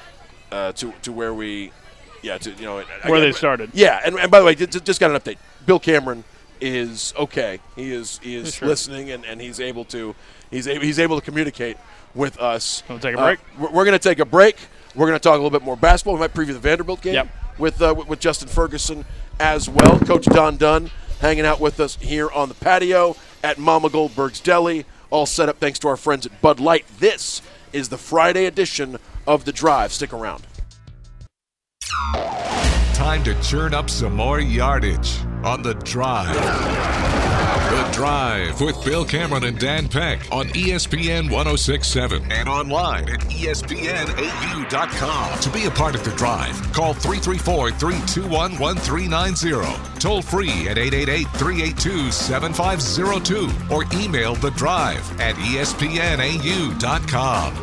Speaker 3: uh, to to where we, yeah, to you know I-
Speaker 4: Where
Speaker 3: I-
Speaker 4: they started.
Speaker 3: Yeah, and, and by the way, just, just got an update. Bill Cameron is okay. He is he is
Speaker 4: Sure.
Speaker 3: listening, and, and he's able to he's able, he's able to communicate with us.
Speaker 4: Wanna take a
Speaker 3: Uh,
Speaker 4: break?
Speaker 3: we're we're going to take a break. We're going to talk a little bit more basketball. We might preview the Vanderbilt game
Speaker 4: Yep.
Speaker 3: with, uh, with with Justin Ferguson as well. Coach Don Dunn hanging out with us here on the patio at Mama Goldberg's Deli. All set up thanks to our friends at Bud Light. This is the Friday edition of The Drive. Stick around.
Speaker 2: Time to churn up some more yardage on The Drive. The Drive with Bill Cameron and Dan Peck on E S P N ten sixty-seven and online at E S P N A U dot com. To be a part of The Drive, call three three four, three two one, one three nine zero. Toll free at eight eight eight, three eight two, seven five zero two or email The Drive at E S P N A U dot com.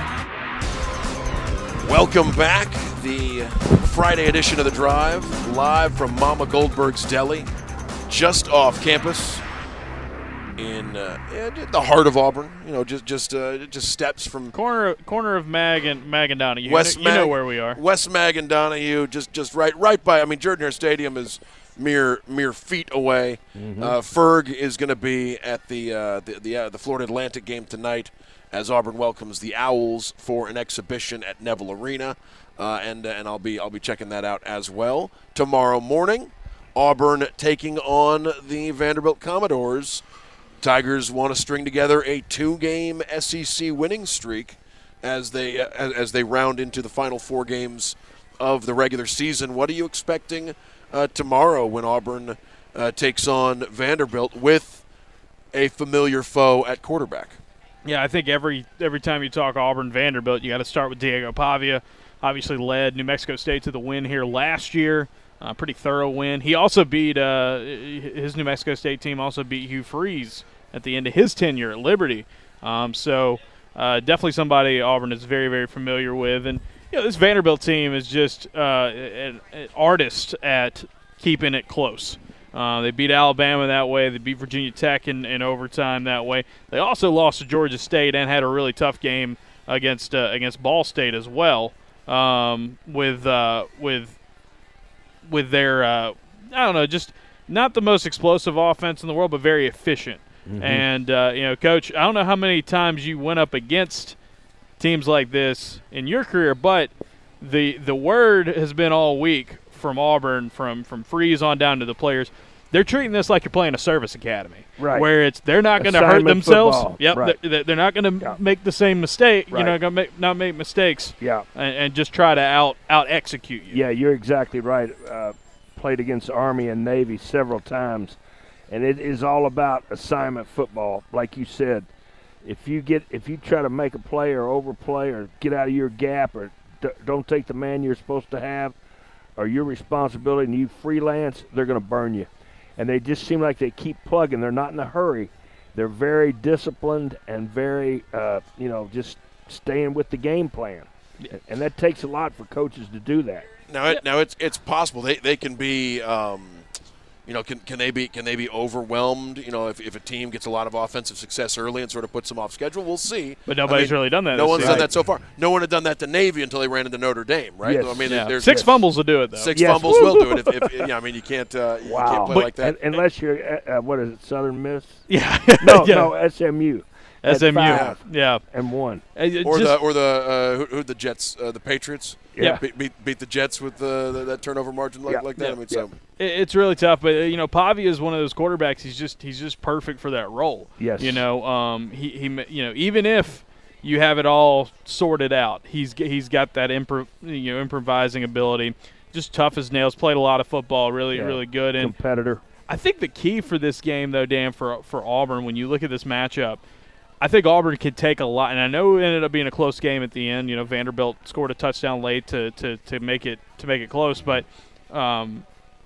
Speaker 3: Welcome back. The Friday edition of The Drive, live from Mama Goldberg's Deli, just off campus in uh, in the heart of Auburn. You know, just just uh, just steps from
Speaker 4: Corner corner of Mag and Mag and Donahue. You,
Speaker 3: West
Speaker 4: know, you know
Speaker 3: Mag-
Speaker 4: where we are.
Speaker 3: West Mag and Donahue, just just right right by. I mean, Jordan Hare Stadium is mere mere feet away. Uh, Ferg is going to be at the uh, the the, uh, the Florida Atlantic game tonight, as Auburn welcomes the Owls for an exhibition at Neville Arena, uh, and and I'll be I'll be checking that out as well tomorrow morning. Auburn taking on the Vanderbilt Commodores. Tigers want to string together a two-game S E C winning streak as they uh, as, as they round into the final four games of the regular season. What are you expecting uh, tomorrow when Auburn uh, takes on Vanderbilt with a familiar foe at quarterback?
Speaker 4: Yeah, I think every every time you talk Auburn Vanderbilt, you got to start with Diego Pavia. Obviously led New Mexico State to the win here last year. Uh, pretty thorough win. He also beat uh, his New Mexico State team also beat Hugh Freeze at the end of his tenure at Liberty. Um, so uh, definitely somebody Auburn is very, very familiar with. And you know, this Vanderbilt team is just uh, an, an artist at keeping it close. Uh, they beat Alabama that way. They beat Virginia Tech in, in overtime that way. They also lost to Georgia State and had a really tough game against uh, against Ball State as well. Um, with uh, with with their uh, I don't know, just not the most explosive offense in the world, but very efficient. Mm-hmm. And uh, you know, Coach, I don't know how many times you went up against teams like this in your career, but the the word has been all week from Auburn, from from Freeze on down to the players. They're treating this like you're playing a service academy,
Speaker 5: right?
Speaker 4: Where it's they're not going to hurt themselves.
Speaker 5: Football.
Speaker 4: Yep,
Speaker 5: right.
Speaker 4: they're, they're not going to
Speaker 5: yeah.
Speaker 4: make the same mistake.
Speaker 5: Right.
Speaker 4: You know, going to make not make mistakes.
Speaker 5: Yeah,
Speaker 4: and, and just try to out out execute you.
Speaker 5: Yeah, you're exactly right. Uh, played against Army and Navy several times, and it is all about assignment football, like you said. If you get if you try to make a play or overplay or get out of your gap or d- don't take the man you're supposed to have or your responsibility and you freelance, they're going to burn you. And they just seem like they keep plugging. They're not in a hurry. They're very disciplined and very, uh, you know, just staying with the game plan. And that takes a lot for coaches to do that.
Speaker 3: Now, it, now it's it's possible they they can be, um, you know, can can they be can they be overwhelmed? You know, if, if a team gets a lot of offensive success early and sort of puts them off schedule, we'll see.
Speaker 4: But nobody's
Speaker 3: I mean,
Speaker 4: really done that.
Speaker 3: No one's
Speaker 4: season.
Speaker 3: done that so far. No one had done that to Navy until they ran into Notre Dame, right?
Speaker 5: Yes.
Speaker 3: I mean,
Speaker 4: Yeah.
Speaker 3: there's
Speaker 4: six
Speaker 3: yes.
Speaker 4: fumbles will do it though.
Speaker 3: Six
Speaker 5: Yes.
Speaker 3: fumbles will do it. If, if yeah, I mean, you can't uh, you
Speaker 5: Wow.
Speaker 3: can't play
Speaker 5: But,
Speaker 3: like that.
Speaker 5: and, unless you're, uh, what is it, Southern Miss?
Speaker 4: Yeah.
Speaker 5: No,
Speaker 4: yeah.
Speaker 5: no, S M U.
Speaker 4: S M U.
Speaker 5: Five
Speaker 4: Yeah.
Speaker 5: and one.
Speaker 4: Uh, it
Speaker 3: Or
Speaker 4: just-
Speaker 3: the or the uh, who, who the Jets, uh, the Patriots.
Speaker 5: Yeah.
Speaker 3: Beat, beat, beat the Jets with the, the, that turnover margin like,
Speaker 5: Yeah.
Speaker 3: like that.
Speaker 5: Yeah.
Speaker 3: I mean,
Speaker 5: Yeah.
Speaker 3: so
Speaker 4: It- It's really tough, but uh, you know, Pavia is one of those quarterbacks. He's just he's just perfect for that role.
Speaker 5: Yes.
Speaker 4: You know, um, he he you know, even if you have it all sorted out, he's g- he's got that impro- you know improvising ability. Just tough as nails. Played a lot of football. Really
Speaker 5: Yeah.
Speaker 4: really good. And
Speaker 5: Competitor.
Speaker 4: I think the key for this game, though, Dan, for for Auburn, when you look at this matchup, I think Auburn could take a lot, and I know it ended up being a close game at the end. You know, Vanderbilt scored a touchdown late to to, to make it to make it close, but um,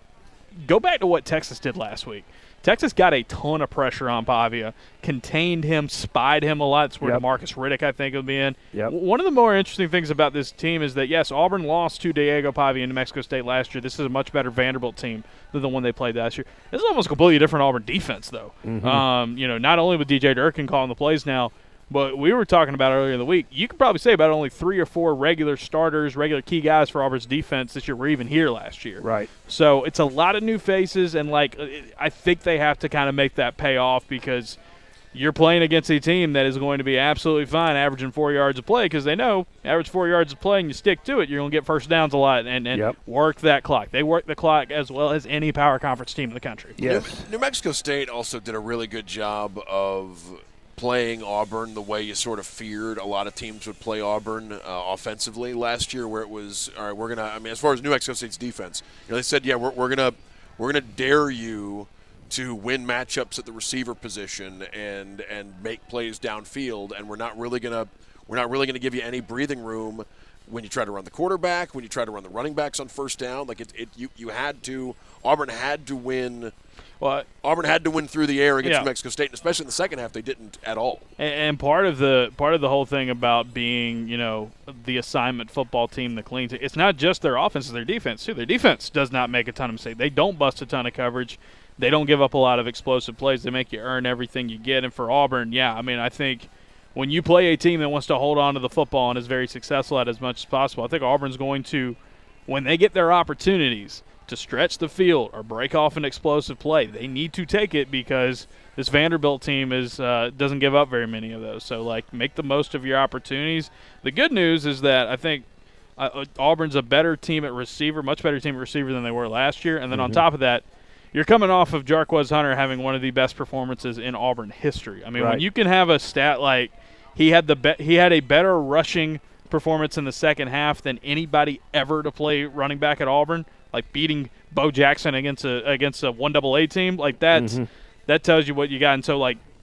Speaker 4: go back to what Texas did last week. Texas got a ton of pressure on Pavia, contained him, spied him a lot. That's where
Speaker 5: Yep.
Speaker 4: Marcus Riddick, I think, will be in.
Speaker 5: Yep.
Speaker 4: W- One of the more interesting things about this team is that, yes, Auburn lost to Diego Pavia in New Mexico State last year. This is a much better Vanderbilt team than the one they played last year. This is almost a completely different Auburn defense, though.
Speaker 5: Mm-hmm.
Speaker 4: Um, you know, not only with D J Durkin calling the plays now, but we were talking about earlier in the week, you could probably say about only three or four regular starters, regular key guys for Auburn's defense this year were even here last year.
Speaker 5: Right.
Speaker 4: So it's a lot of new faces, and, like, I think they have to kind of make that pay off because you're playing against a team that is going to be absolutely fine averaging four yards a play because they know average four yards a play and you stick to it, you're going to get first downs a lot and, and
Speaker 5: Yep.
Speaker 4: work that clock. They work the clock as well as any power conference team in the country.
Speaker 5: Yes.
Speaker 3: New, New Mexico State also did a really good job of playing Auburn the way you sort of feared a lot of teams would play Auburn uh, offensively last year, where it was, all right, we're gonna. I mean, as far as New Mexico State's defense, you know, they said, yeah, we're, we're gonna we're gonna dare you to win matchups at the receiver position and and make plays downfield, and we're not really gonna we're not really gonna give you any breathing room when you try to run the quarterback, when you try to run the running backs on first down. Like it, it you you had to Auburn had to win.
Speaker 4: Well,
Speaker 3: Auburn had to win through the air against
Speaker 4: Yeah.
Speaker 3: New Mexico State, and especially in the second half, they didn't at all.
Speaker 4: And, and part of the part of the whole thing about being, you know, the assignment football team, the clean team, it's not just their offense; it's their defense too. Their defense does not make a ton of mistakes. They don't bust a ton of coverage. They don't give up a lot of explosive plays. They make you earn everything you get. And for Auburn, yeah, I mean, I think when you play a team that wants to hold on to the football and is very successful at as much as possible, I think Auburn's going to, when they get their opportunities to stretch the field or break off an explosive play, they need to take it because this Vanderbilt team is uh, doesn't give up very many of those. So, like, make the most of your opportunities. The good news is that I think uh, Auburn's a better team at receiver, much better team at receiver than they were last year. And then
Speaker 5: Mm-hmm.
Speaker 4: on top of that, you're coming off of Jarquez Hunter having one of the best performances in Auburn history. I mean,
Speaker 5: Right.
Speaker 4: when you can have a stat like he had the be- he had a better rushing performance in the second half than anybody ever to play running back at Auburn, like beating Bo Jackson against a against a one double A team, like that's
Speaker 5: Mm-hmm.
Speaker 4: that tells you what you got. And so, like,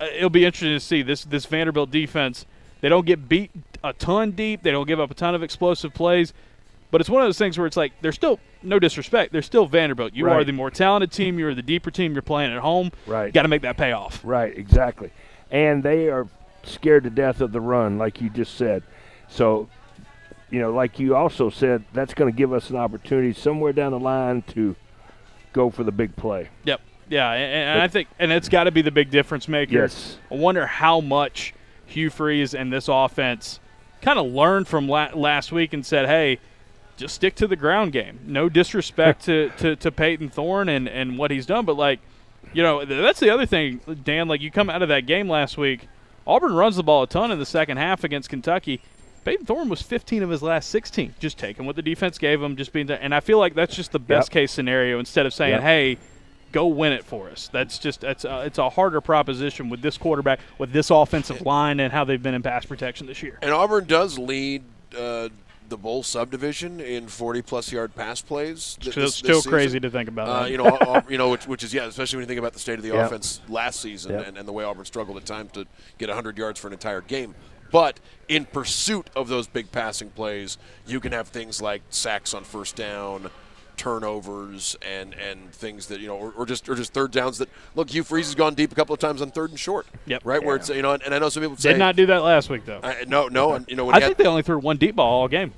Speaker 4: uh, it'll be interesting to see this this Vanderbilt defense. They don't get beat a ton deep. They don't give up a ton of explosive plays. But it's one of those things where it's like they're still, no disrespect, they're still Vanderbilt. You
Speaker 5: Right.
Speaker 4: are the more talented team. You're the deeper team. You're playing at home.
Speaker 5: Right.
Speaker 4: You got to make that pay off.
Speaker 5: Right, exactly. And they are scared to death of the run, like you just said. So, you know, like you also said, that's going to give us an opportunity somewhere down the line to go for the big play.
Speaker 4: Yep. Yeah, and, and I think, and it's got to be the big difference maker.
Speaker 5: Yes.
Speaker 4: I wonder how much Hugh Freeze and this offense kind of learned from la- last week and said, hey, just stick to the ground game. No disrespect to, to, to Peyton Thorne and, and what he's done, but, like, you know, that's the other thing, Dan. Like, you come out of that game last week, Auburn runs the ball a ton in the second half against Kentucky. Peyton Thorne was fifteen of his last sixteen, just taking what the defense gave him, just being – and I feel like that's just the best-case
Speaker 5: Yep.
Speaker 4: scenario instead of saying,
Speaker 5: Yep.
Speaker 4: hey – go win it for us. That's just that's a, it's a harder proposition with this quarterback, with this offensive line, and how they've been in pass protection this year.
Speaker 3: And Auburn does lead uh, the bowl subdivision in forty-plus yard pass plays. Th-
Speaker 4: So
Speaker 3: this,
Speaker 4: it's still
Speaker 3: this
Speaker 4: crazy
Speaker 3: season.
Speaker 4: to think about.
Speaker 3: Uh,
Speaker 4: that.
Speaker 3: you know, Au- you know, which, which is yeah, especially when you think about the state of the
Speaker 5: Yep.
Speaker 3: offense last season
Speaker 5: Yep.
Speaker 3: and, and the way Auburn struggled at times to get one hundred yards for an entire game. But in pursuit of those big passing plays, you can have things like sacks on first down, turnovers, and, and things that, you know, or, or just or just third downs that, look, Hugh Freeze has gone deep a couple of times on third and short.
Speaker 4: Yep.
Speaker 3: Right, where it's, you know, and, and I know some people say.
Speaker 4: Did not do that last week, though.
Speaker 3: I, no, no, and, you know, when
Speaker 4: I
Speaker 3: he
Speaker 4: think
Speaker 3: had,
Speaker 4: they only threw one deep ball all game.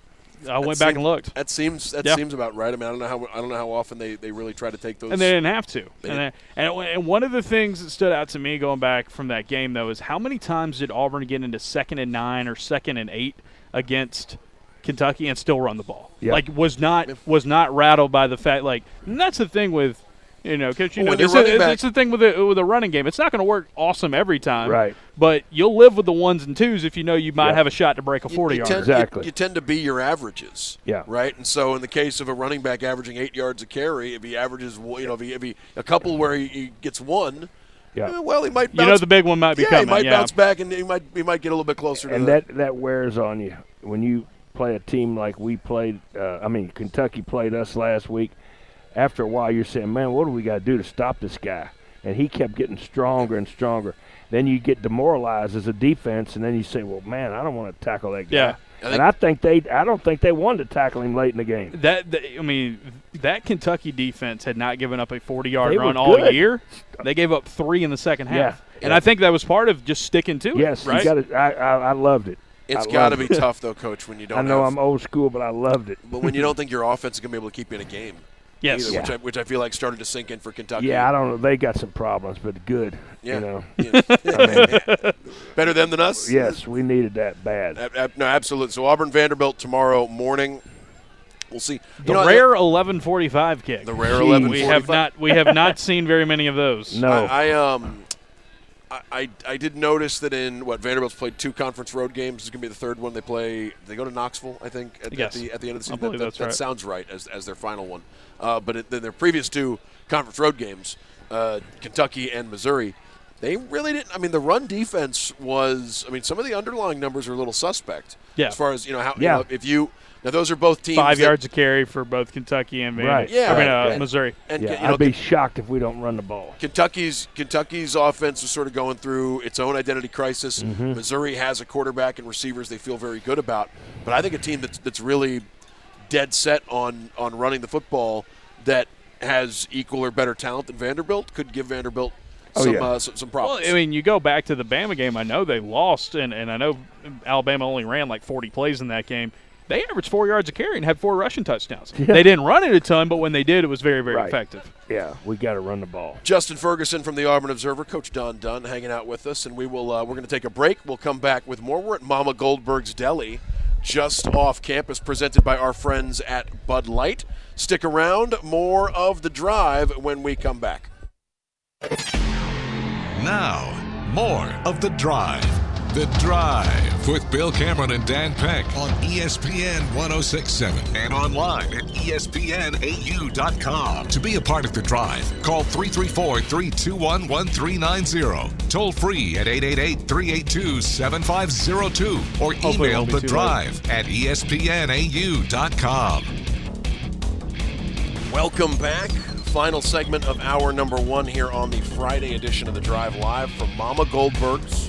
Speaker 4: I went
Speaker 3: that
Speaker 4: back
Speaker 3: seems-
Speaker 4: and looked.
Speaker 3: That seems that
Speaker 4: Yeah.
Speaker 3: seems about right. I mean, I don't know how I don't know how often they, they really try to take those.
Speaker 4: And they didn't have to.
Speaker 3: They
Speaker 4: And, they, and, and one of the things that stood out to me going back from that game, though, is how many times did Auburn get into second and nine or second and eight against Kentucky and still run the ball?
Speaker 5: Yeah.
Speaker 4: Like, was not was not rattled by the fact, like, and that's the thing with, you know, Coach, you
Speaker 3: Well,
Speaker 4: know,
Speaker 3: when you're
Speaker 4: this
Speaker 3: running
Speaker 4: is,
Speaker 3: back-
Speaker 4: it's the thing with a, with a running game. It's not going to work awesome every time.
Speaker 5: Right.
Speaker 4: But you'll live with the ones and twos if you know you might
Speaker 5: Yeah.
Speaker 4: have a shot to break a
Speaker 3: You-
Speaker 4: forty
Speaker 3: you
Speaker 4: yarder.
Speaker 3: tend,
Speaker 5: Exactly.
Speaker 3: You, you tend to be your averages.
Speaker 5: Yeah.
Speaker 3: Right. And so in the case of a running back averaging eight yards a carry, if he averages, you know, if he, if he a couple where he, he gets one,
Speaker 5: Yeah.
Speaker 3: eh, well, he might. Bounce,
Speaker 4: You know the big one might be
Speaker 3: yeah,
Speaker 4: coming.
Speaker 3: he might
Speaker 4: yeah.
Speaker 3: bounce back and he might he might get a little bit closer to
Speaker 5: And
Speaker 3: the,
Speaker 5: that, that wears on you. When you play a team like we played, uh, I mean, Kentucky played us last week, after a while you're saying, man, what do we got to do to stop this guy? And he kept getting stronger and stronger. Then you get demoralized as a defense, and then you say, well, man, I don't want to tackle that guy.
Speaker 4: Yeah.
Speaker 3: I think-
Speaker 5: and I think they, I don't think they wanted to tackle him late in the game.
Speaker 4: That, that I mean, that Kentucky defense had not given up a forty-yard
Speaker 5: They were
Speaker 4: run all
Speaker 5: good.
Speaker 4: year. They gave up three in the second half,
Speaker 5: Yeah,
Speaker 4: and
Speaker 5: yeah.
Speaker 4: I think that was part of just sticking to
Speaker 5: Yes,
Speaker 4: it. Right?
Speaker 5: you got to. I, I, I loved it.
Speaker 3: It's
Speaker 5: I
Speaker 3: got to
Speaker 5: loved
Speaker 3: be
Speaker 5: it.
Speaker 3: tough though, Coach, when you don't.
Speaker 5: I know
Speaker 3: have,
Speaker 5: I'm old school, but I loved it.
Speaker 3: but when you don't think your offense is going to be able to keep you in a game.
Speaker 4: Yes.
Speaker 3: Either,
Speaker 5: Yeah.
Speaker 3: which I which I feel like started to sink in for Kentucky.
Speaker 5: Yeah, I don't know. They got some problems, but good.
Speaker 3: Yeah.
Speaker 5: You know.
Speaker 3: Yeah.
Speaker 5: I mean,
Speaker 3: Better them than us.
Speaker 5: yes, we needed that bad.
Speaker 3: Ab- ab- No, absolutely. So Auburn Vanderbilt tomorrow morning. We'll see.
Speaker 4: The
Speaker 3: You know,
Speaker 4: rare eleven forty-five kick.
Speaker 3: The rare
Speaker 5: Jeez.
Speaker 3: eleven.
Speaker 4: we have not we have not seen very many of those.
Speaker 5: No.
Speaker 3: I, I um, I, I I did notice that in what Vanderbilt's played two conference road games. This is gonna be the third one they play. They go to Knoxville, I think, at,
Speaker 4: Yes.
Speaker 3: at the at the end of the
Speaker 4: I
Speaker 3: season.
Speaker 4: believe
Speaker 3: that that,
Speaker 4: that's
Speaker 3: that
Speaker 4: right.
Speaker 3: sounds right as as their final one. Uh, but it, then their previous two conference road games, uh, Kentucky and Missouri, they really didn't. I mean, the run defense was. I mean, some of the underlying numbers are a little suspect.
Speaker 4: Yeah.
Speaker 3: As far as you know, how
Speaker 5: Yeah.
Speaker 3: you know, if you now those are both teams
Speaker 4: Five
Speaker 3: that-
Speaker 4: yards of carry for both Kentucky and Vanderbilt.
Speaker 5: Right.
Speaker 3: Yeah,
Speaker 4: I mean,
Speaker 3: right.
Speaker 4: uh, Missouri.
Speaker 3: And
Speaker 5: Yeah,
Speaker 3: you know,
Speaker 5: I'd be shocked if we don't run the ball.
Speaker 3: Kentucky's Kentucky's offense is sort of going through its own identity crisis.
Speaker 5: Mm-hmm.
Speaker 3: Missouri has a quarterback and receivers they feel very good about, but I think a team that's that's really dead set on on running the football that has equal or better talent than Vanderbilt could give Vanderbilt
Speaker 5: Oh,
Speaker 3: some
Speaker 5: yeah.
Speaker 3: uh, some, some
Speaker 4: Well,
Speaker 3: problems.
Speaker 4: I mean, you go back to the Bama game. I know they lost, and, and I know Alabama only ran like forty plays in that game. They averaged four yards a carry and had four rushing touchdowns.
Speaker 5: Yeah.
Speaker 4: They didn't run it a ton, but when they did, it was very, very
Speaker 5: Right.
Speaker 4: effective.
Speaker 5: Yeah, we got to run the ball.
Speaker 3: Justin Ferguson from the Auburn Observer, Coach Don Dunn, hanging out with us, and we will uh, we're going to take a break. We'll come back with more. We're at Mama Goldberg's Deli, just off campus, presented by our friends at Bud Light. Stick around. More of the drive when we come back.
Speaker 2: Now, more of The Drive. The Drive with Bill Cameron and Dan Peck on E S P N one oh six point seven and online at E S P N A U dot com. To be a part of The Drive, call three three four, three two one, one three nine zero. Toll free at eight eight eight, three eight two, seven five zero two or
Speaker 4: Hopefully it
Speaker 2: email
Speaker 4: won't be
Speaker 2: The
Speaker 4: too
Speaker 2: Drive at E S P N A U dot com.
Speaker 3: Welcome back. Final segment of hour number one here on the Friday edition of The Drive, live from Mama Goldberg's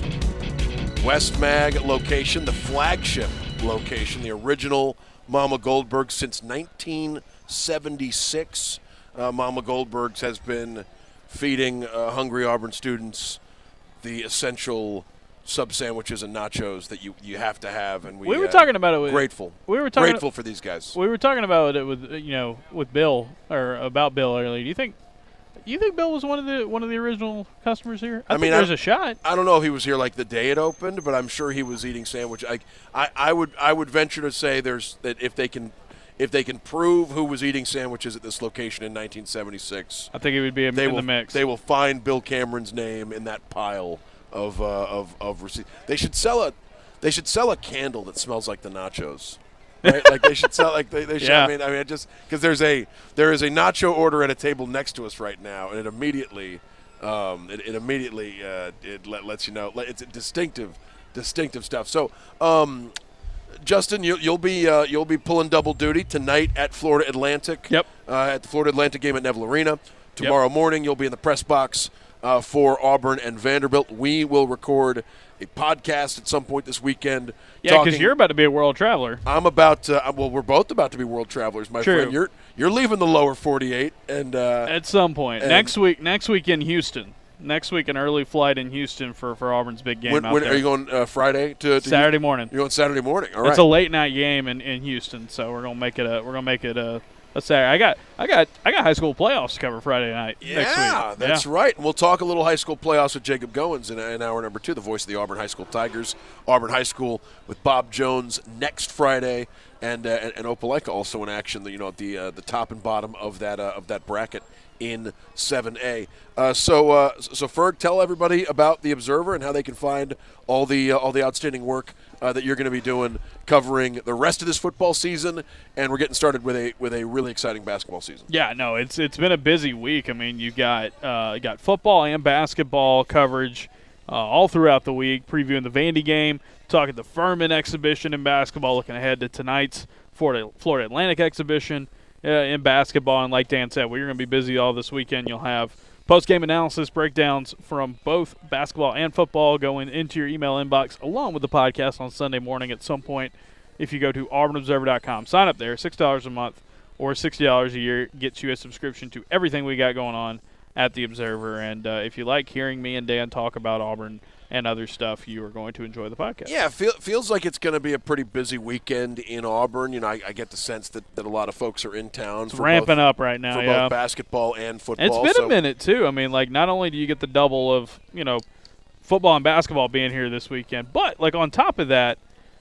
Speaker 3: West Mag location, the flagship location, the original Mama Goldberg's since nineteen seventy-six. Uh, Mama Goldberg's has been feeding uh, hungry Auburn students the essential sub sandwiches and nachos that you, you have to have, and we,
Speaker 4: we were
Speaker 3: uh,
Speaker 4: talking about it. With,
Speaker 3: grateful.
Speaker 4: We were talking
Speaker 3: grateful for these guys.
Speaker 4: We were talking about it with you know with Bill or about Bill earlier. Do you think you think Bill was one of the one of the original customers here? I,
Speaker 3: I
Speaker 4: think
Speaker 3: mean,
Speaker 4: there's
Speaker 3: I,
Speaker 4: a shot.
Speaker 3: I don't know if he was here like the day it opened, but I'm sure he was eating sandwich. I, I, I would I would venture to say there's that if they can if they can prove who was eating sandwiches at this location in nineteen seventy-six,
Speaker 4: I think he would be in
Speaker 3: they
Speaker 4: the
Speaker 3: will,
Speaker 4: mix.
Speaker 3: They will find Bill Cameron's name in that pile of uh, of of receipts. They should sell a they should sell a candle that smells like the nachos. Right? Like they should sell like they, they should
Speaker 4: Yeah.
Speaker 3: I mean I mean it just because there's a there is a nacho order at a table next to us right now, and it immediately um, it, it immediately uh, it let, lets you know it's distinctive distinctive stuff. So um, Justin, you, you'll be uh, you'll be pulling double duty tonight at Florida Atlantic.
Speaker 4: Yep.
Speaker 3: Uh, at the Florida Atlantic game at Neville Arena. Tomorrow yep. morning, you'll be in the press box uh, for Auburn and Vanderbilt. We will record a podcast at some point this weekend.
Speaker 4: Yeah, because you're about to be a world traveler.
Speaker 3: I'm about to. Well, we're both about to be world travelers, my
Speaker 4: True.
Speaker 3: friend. You're you're leaving the lower forty-eight, and uh,
Speaker 4: at some point next week. Next week in Houston. Next week, an early flight in Houston for, for Auburn's big game.
Speaker 3: When,
Speaker 4: out
Speaker 3: when
Speaker 4: there.
Speaker 3: are you going? Uh, Friday to, to
Speaker 4: Saturday
Speaker 3: Houston?
Speaker 4: morning.
Speaker 3: You're going Saturday morning. All right.
Speaker 4: It's a late night game in, in Houston, so we're gonna make it a we're gonna make it a, a Saturday. I got I got I got high school playoffs to cover Friday night.
Speaker 3: Yeah,
Speaker 4: next week.
Speaker 3: that's
Speaker 4: yeah.
Speaker 3: right. And we'll talk a little high school playoffs with Jacob Goins in, in hour number two, the voice of the Auburn High School Tigers. Auburn High School with Bob Jones next Friday, and uh, and, and Opelika also in action. You know, at the uh, the top and bottom of that uh, of that bracket in seven A. Uh, so, uh, so Ferg, tell everybody about the Observer and how they can find all the uh, all the outstanding work uh, that you're going to be doing, covering the rest of this football season, and we're getting started with a with a really exciting basketball season.
Speaker 4: Yeah, no, it's it's been a busy week. I mean, you got uh, got football and basketball coverage uh, all throughout the week, previewing the Vandy game, talking the Furman exhibition in basketball, looking ahead to tonight's Florida Florida Atlantic exhibition. Uh, in basketball, and like Dan said, we're going to be busy all this weekend. You'll have post-game analysis breakdowns from both basketball and football going into your email inbox, along with the podcast on Sunday morning at some point. If you go to auburn observer dot com, sign up there, six dollars a month or sixty dollars a year gets you a subscription to everything we got going on at the Observer. And uh, if you like hearing me and Dan talk about Auburn and other stuff, you are going to enjoy the podcast.
Speaker 3: Yeah, feel, feels like it's going to be a pretty busy weekend in Auburn. You know, I, I get the sense that, that a lot of folks are in town.
Speaker 4: It's
Speaker 3: for
Speaker 4: ramping
Speaker 3: both,
Speaker 4: up right now,
Speaker 3: for
Speaker 4: yeah.
Speaker 3: both basketball and football.
Speaker 4: It's been
Speaker 3: so.
Speaker 4: a minute, too. I mean, like, not only do you get the double of, you know, football and basketball being here this weekend, but, like, on top of that,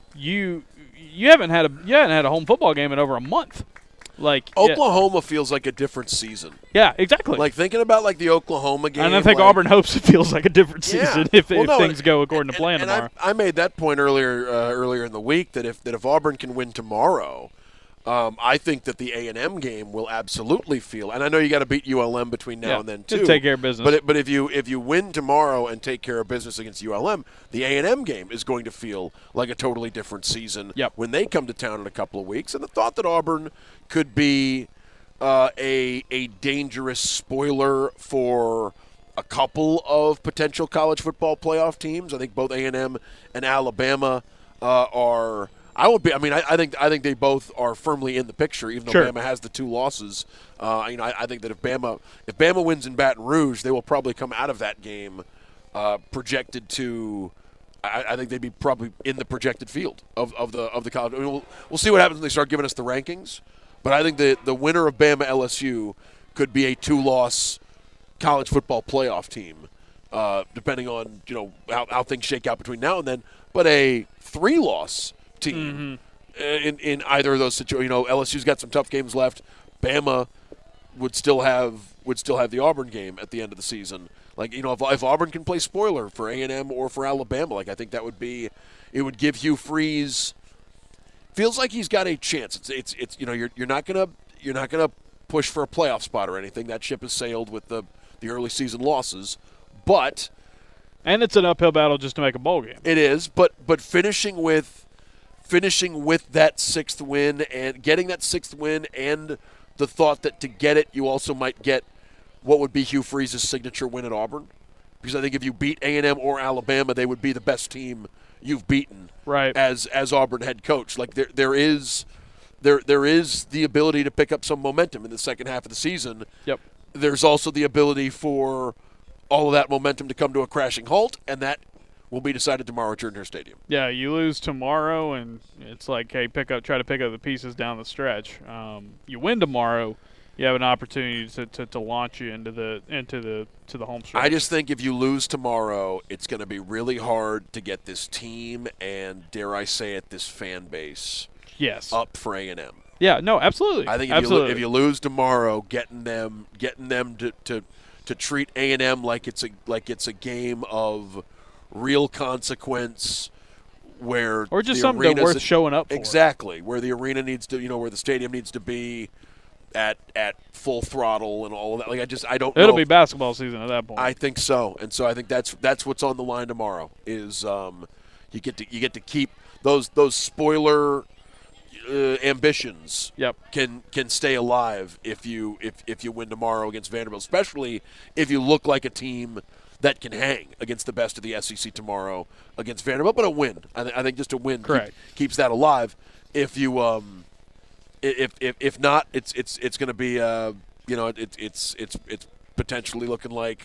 Speaker 4: you you haven't had a you haven't had a home football game in over a month. Like
Speaker 3: Oklahoma yeah. feels like a different season.
Speaker 4: Yeah, exactly.
Speaker 3: Like thinking about like the Oklahoma game.
Speaker 4: And I think
Speaker 3: like,
Speaker 4: Auburn hopes it feels like a different season
Speaker 3: yeah.
Speaker 4: if,
Speaker 3: well,
Speaker 4: if
Speaker 3: no,
Speaker 4: things
Speaker 3: and,
Speaker 4: go according
Speaker 3: and,
Speaker 4: to plan
Speaker 3: and
Speaker 4: tomorrow.
Speaker 3: I, I made that point earlier uh, earlier in the week that if that if Auburn can win tomorrow, um, I think that the A and M game will absolutely feel. And I know you got to beat U L M between now
Speaker 4: yeah,
Speaker 3: and then
Speaker 4: to
Speaker 3: too.
Speaker 4: take care of business.
Speaker 3: But it, but if you if you win tomorrow and take care of business against U L M, the A and M game is going to feel like a totally different season
Speaker 4: yep.
Speaker 3: when they come to town in a couple of weeks. And the thought that Auburn could be Uh, a a dangerous spoiler for a couple of potential college football playoff teams. I think both A and M and Alabama uh, are. I would be. I mean, I, I think I think they both are firmly in the picture, even though
Speaker 4: sure.
Speaker 3: Bama has the two losses. Uh, you know, I, I think that if Bama if Bama wins in Baton Rouge, they will probably come out of that game uh, projected to. I, I think they'd be probably in the projected field of, of the of the college. I mean, we'll we'll see what happens when they start giving us the rankings. But I think the the winner of Bama L S U could be a two-loss college football playoff team, uh, depending on you know how, how things shake out between now and then. But a three-loss team mm-hmm. in in either of those situations, you know, L S U's got some tough games left. Bama would still have would still have the Auburn game at the end of the season. Like you know, if, if Auburn can play spoiler for A and M or for Alabama, like I think that would be it would give Hugh Freeze. Feels like he's got a chance. It's it's it's you know you're you're not gonna you're not gonna push for a playoff spot or anything. That ship has sailed with the the early season losses, but
Speaker 4: and it's an uphill battle just to make a bowl game.
Speaker 3: It is, but but finishing with finishing with that sixth win and getting that sixth win and the thought that to get it you also might get what would be Hugh Freeze's signature win at Auburn. Because I think if you beat A and M or Alabama, they would be the best team you've beaten
Speaker 4: right.
Speaker 3: as as Auburn head coach. Like there there is there there is the ability to pick up some momentum in the second half of the season.
Speaker 4: Yep.
Speaker 3: There's also the ability for all of that momentum to come to a crashing halt, and that will be decided tomorrow at Jordan-Hare Stadium.
Speaker 4: Yeah, you lose tomorrow, and it's like, hey, pick up, try to pick up the pieces down the stretch. Um, you win tomorrow, you have an opportunity to, to, to launch you into the into the to the home stretch.
Speaker 3: I just think if you lose tomorrow, it's going to be really hard to get this team and, dare I say it, this fan base
Speaker 4: yes.
Speaker 3: up for A and M.
Speaker 4: Yeah, no, absolutely.
Speaker 3: I think if
Speaker 4: absolutely.
Speaker 3: you, if you lose tomorrow, getting them getting them to, to, to treat A and M like it's a like it's a game of real consequence, where
Speaker 4: or just
Speaker 3: the
Speaker 4: something worth
Speaker 3: a,
Speaker 4: showing up for.
Speaker 3: Exactly, where the arena needs to, you know, where the stadium needs to be at at full throttle and all of that. Like I just I don't.
Speaker 4: It'll
Speaker 3: know
Speaker 4: be
Speaker 3: if,
Speaker 4: basketball season at that point.
Speaker 3: I think so, and so I think that's that's what's on the line tomorrow. Is um, you get to you get to keep those those spoiler uh, ambitions.
Speaker 4: Yep.
Speaker 3: Can can stay alive if you if if you win tomorrow against Vanderbilt, especially if you look like a team that can hang against the best of the S E C tomorrow against Vanderbilt, but a win. I, th- I think just a win
Speaker 4: Correct.
Speaker 3: Keep, keeps that alive. If you um, if if if not, it's it's it's going to be uh, you know, it, it's it's it's potentially looking like,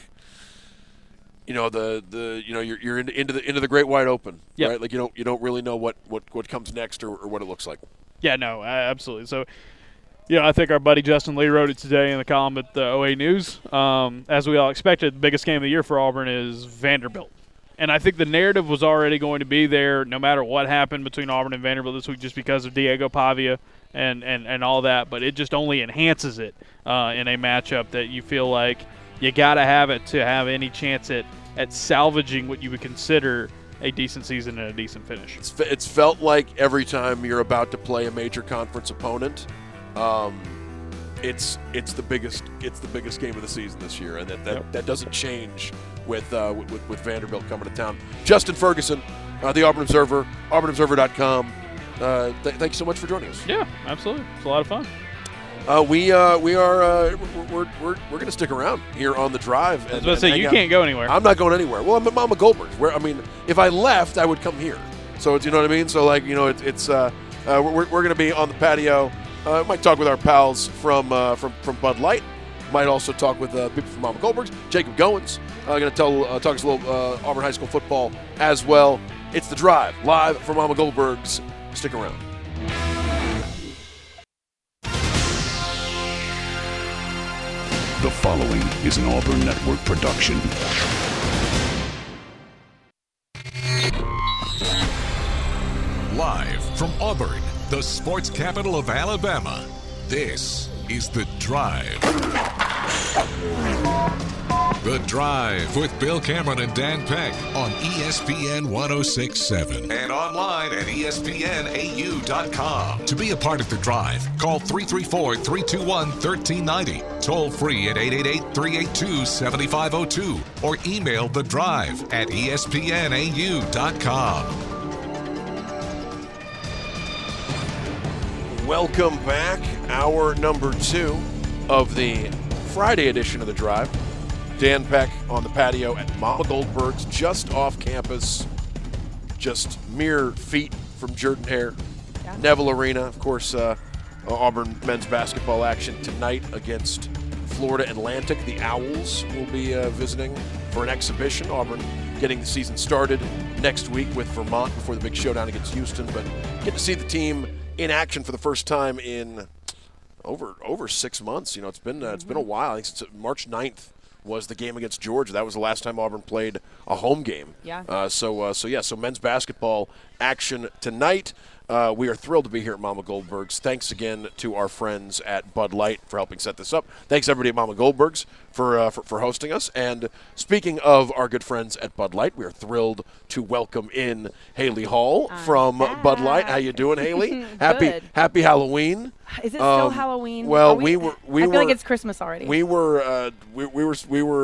Speaker 3: you know, the, the you know you're you're into, into the into the great wide open,
Speaker 4: yep.
Speaker 3: right? Like you don't you don't really know what, what, what comes next or, or what it looks like.
Speaker 4: Yeah, no, absolutely. So. Yeah, I think our buddy Justin Lee wrote it today in the column at the O A News. Um, as we all expected, the biggest game of the year for Auburn is Vanderbilt. And I think the narrative was already going to be there no matter what happened between Auburn and Vanderbilt this week just because of Diego Pavia and, and, and all that. But it just only enhances it uh, in a matchup that you feel like you got to have it to have any chance at, at salvaging what you would consider a decent season and a decent finish.
Speaker 3: It's, it's felt like every time you're about to play a major conference opponent, Um, it's it's the biggest it's the biggest game of the season this year, and that that,
Speaker 4: yep.
Speaker 3: that doesn't change with, uh, with with Vanderbilt coming to town. Justin Ferguson, uh, the Auburn Observer, auburn observer dot com. Uh, th- thank you so much for joining us.
Speaker 4: Yeah, absolutely. It's a lot of fun.
Speaker 3: Uh, we uh, we are uh, we're we're we're, we're going to stick around here on the drive. And,
Speaker 4: I was about to say
Speaker 3: and
Speaker 4: you
Speaker 3: out.
Speaker 4: can't go anywhere.
Speaker 3: I'm not going anywhere. Well, I'm at Mama Goldberg's. Where I mean, if I left, I would come here. So it's, you know what I mean. So like you know, it, it's uh, uh, we're we're going to be on the patio. Uh, might talk with our pals from uh, from from Bud Light. Might also talk with uh, people from Mama Goldberg's. Jacob Goins uh, going to tell uh, talk us a little uh, Auburn High School football as well. It's the Drive live from Mama Goldberg's. Stick around.
Speaker 1: The following is an Auburn Network production.
Speaker 2: Live from Auburn, the sports capital of Alabama, this is The Drive. The Drive with Bill Cameron and Dan Peck on E S P N one oh six point seven and online at E S P N A U dot com. To be a part of The Drive, call three three four, three two one, one three nine zero, toll free at eight eight eight, three eight two, seven five zero two, or email The Drive at E S P N A U dot com.
Speaker 3: Welcome back. Hour number two of the Friday edition of The Drive. Dan Peck on the patio at Mama Goldberg's, just off campus, just mere feet from Jordan-Hare. Yeah. Neville Arena, of course, uh, Auburn men's basketball action tonight against Florida Atlantic. The Owls will be uh, visiting for an exhibition. Auburn getting the season started next week with Vermont before the big showdown against Houston. But get to see the team in action for the first time in over over six months. You know, it's been uh, it's been a while. I think since March ninth was the game against Georgia. That was the last time Auburn played a home game.
Speaker 7: Yeah.
Speaker 3: Uh, so uh, so yeah. So men's basketball action tonight. Uh, we are thrilled to be here at Mama Goldberg's. Thanks again to our friends at Bud Light for helping set this up. Thanks everybody at Mama Goldberg's for, uh, for for hosting us. And speaking of our good friends at Bud Light, we are thrilled to welcome in Haley Hall
Speaker 7: I'm
Speaker 3: from
Speaker 7: back.
Speaker 3: Bud Light. How you doing, Haley? Happy
Speaker 7: Good.
Speaker 3: Happy Halloween.
Speaker 7: Is it
Speaker 3: Um,
Speaker 7: still Halloween?
Speaker 3: well,
Speaker 7: Are
Speaker 3: we were- we
Speaker 7: I feel
Speaker 3: were-
Speaker 7: like it's Christmas already.
Speaker 3: We were uh, we, we were we were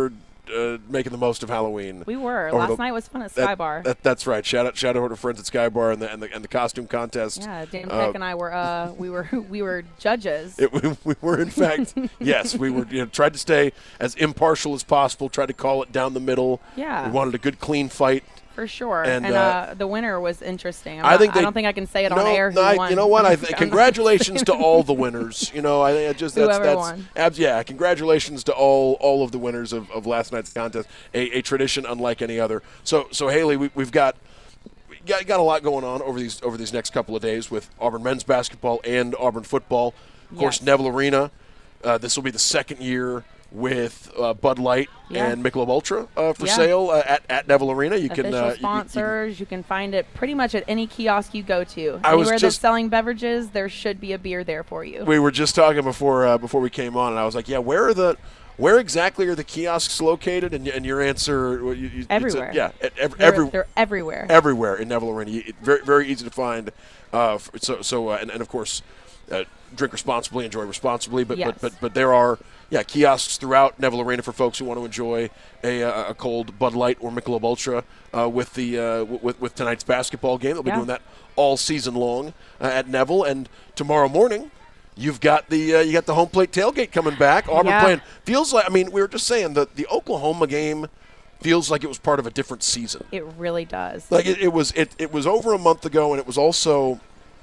Speaker 3: uh, making the most of Halloween.
Speaker 7: We were.
Speaker 3: over
Speaker 7: Last
Speaker 3: the-
Speaker 7: night was fun at Sky
Speaker 3: that-
Speaker 7: Bar.
Speaker 3: that- that's right. Shout out, shout out to friends at Sky Bar and the and the, and the costume contest.
Speaker 7: yeah, Dan
Speaker 3: Uh,
Speaker 7: Peck and I were uh, we were we were judges.
Speaker 3: It, we, we were, in fact, yes, we were. You know, tried to stay as impartial as possible. Tried to call it down the middle.
Speaker 7: Yeah.
Speaker 3: we wanted a good, clean fight.
Speaker 7: For sure.
Speaker 3: And,
Speaker 7: And,
Speaker 3: uh,
Speaker 7: uh, the winner was interesting. I'm
Speaker 3: I
Speaker 7: not-
Speaker 3: think
Speaker 7: I
Speaker 3: they-
Speaker 7: don't think I can say it
Speaker 3: no,
Speaker 7: on air. Who
Speaker 3: no, I-
Speaker 7: won.
Speaker 3: you know what? I th-
Speaker 7: I'm not-
Speaker 3: congratulations to all the winners. You know, I, I just that's,
Speaker 7: Whoever
Speaker 3: that's
Speaker 7: won.
Speaker 3: abs- yeah. Congratulations to all all of the winners of, of last night's contest. A, a tradition unlike any other. So so Haley, we, we've got. we Got, got a lot going on over these over these next couple of days with Auburn men's basketball and Auburn football. Of course,
Speaker 7: Yes.
Speaker 3: Neville Arena. Uh, this will be the second year with uh, Bud Light
Speaker 7: Yeah.
Speaker 3: and Michelob Ultra uh, for
Speaker 7: Yeah.
Speaker 3: sale uh, at, at Neville Arena. You
Speaker 7: Official
Speaker 3: can uh, you- you- you,
Speaker 7: sponsors. You, can find it pretty much at any kiosk you go to.
Speaker 3: I was
Speaker 7: Anywhere that's
Speaker 3: just-
Speaker 7: selling beverages, there should be a beer there for you.
Speaker 3: we were just talking before uh, before we came on, and I was like, "Yeah, where are the, where exactly are the kiosks located?" And, y- and your answer, well, you, you, it's a-
Speaker 7: Everywhere.
Speaker 3: yeah, at ev-
Speaker 7: they're,
Speaker 3: every,
Speaker 7: they're everywhere.
Speaker 3: everywhere in Neville Arena. You- it- Very very easy to find. Uh, f- so so uh, and, and of course, uh, drink responsibly, enjoy responsibly. But
Speaker 7: Yes.
Speaker 3: but but but there are yeah kiosks throughout Neville Arena for folks who want to enjoy a, uh, a cold Bud Light or Michelob Ultra uh, with the uh, w- with with tonight's basketball game. They'll be
Speaker 7: Yeah.
Speaker 3: doing that all season long uh, at Neville, and tomorrow morning. You've got the uh, you got the home plate tailgate coming back. Auburn
Speaker 7: Yeah.
Speaker 3: playing feels like I mean we were just saying that the Oklahoma game feels like it was part of a different season.
Speaker 7: It really does.
Speaker 3: Like it, it was it, it was over a month ago, and it was also,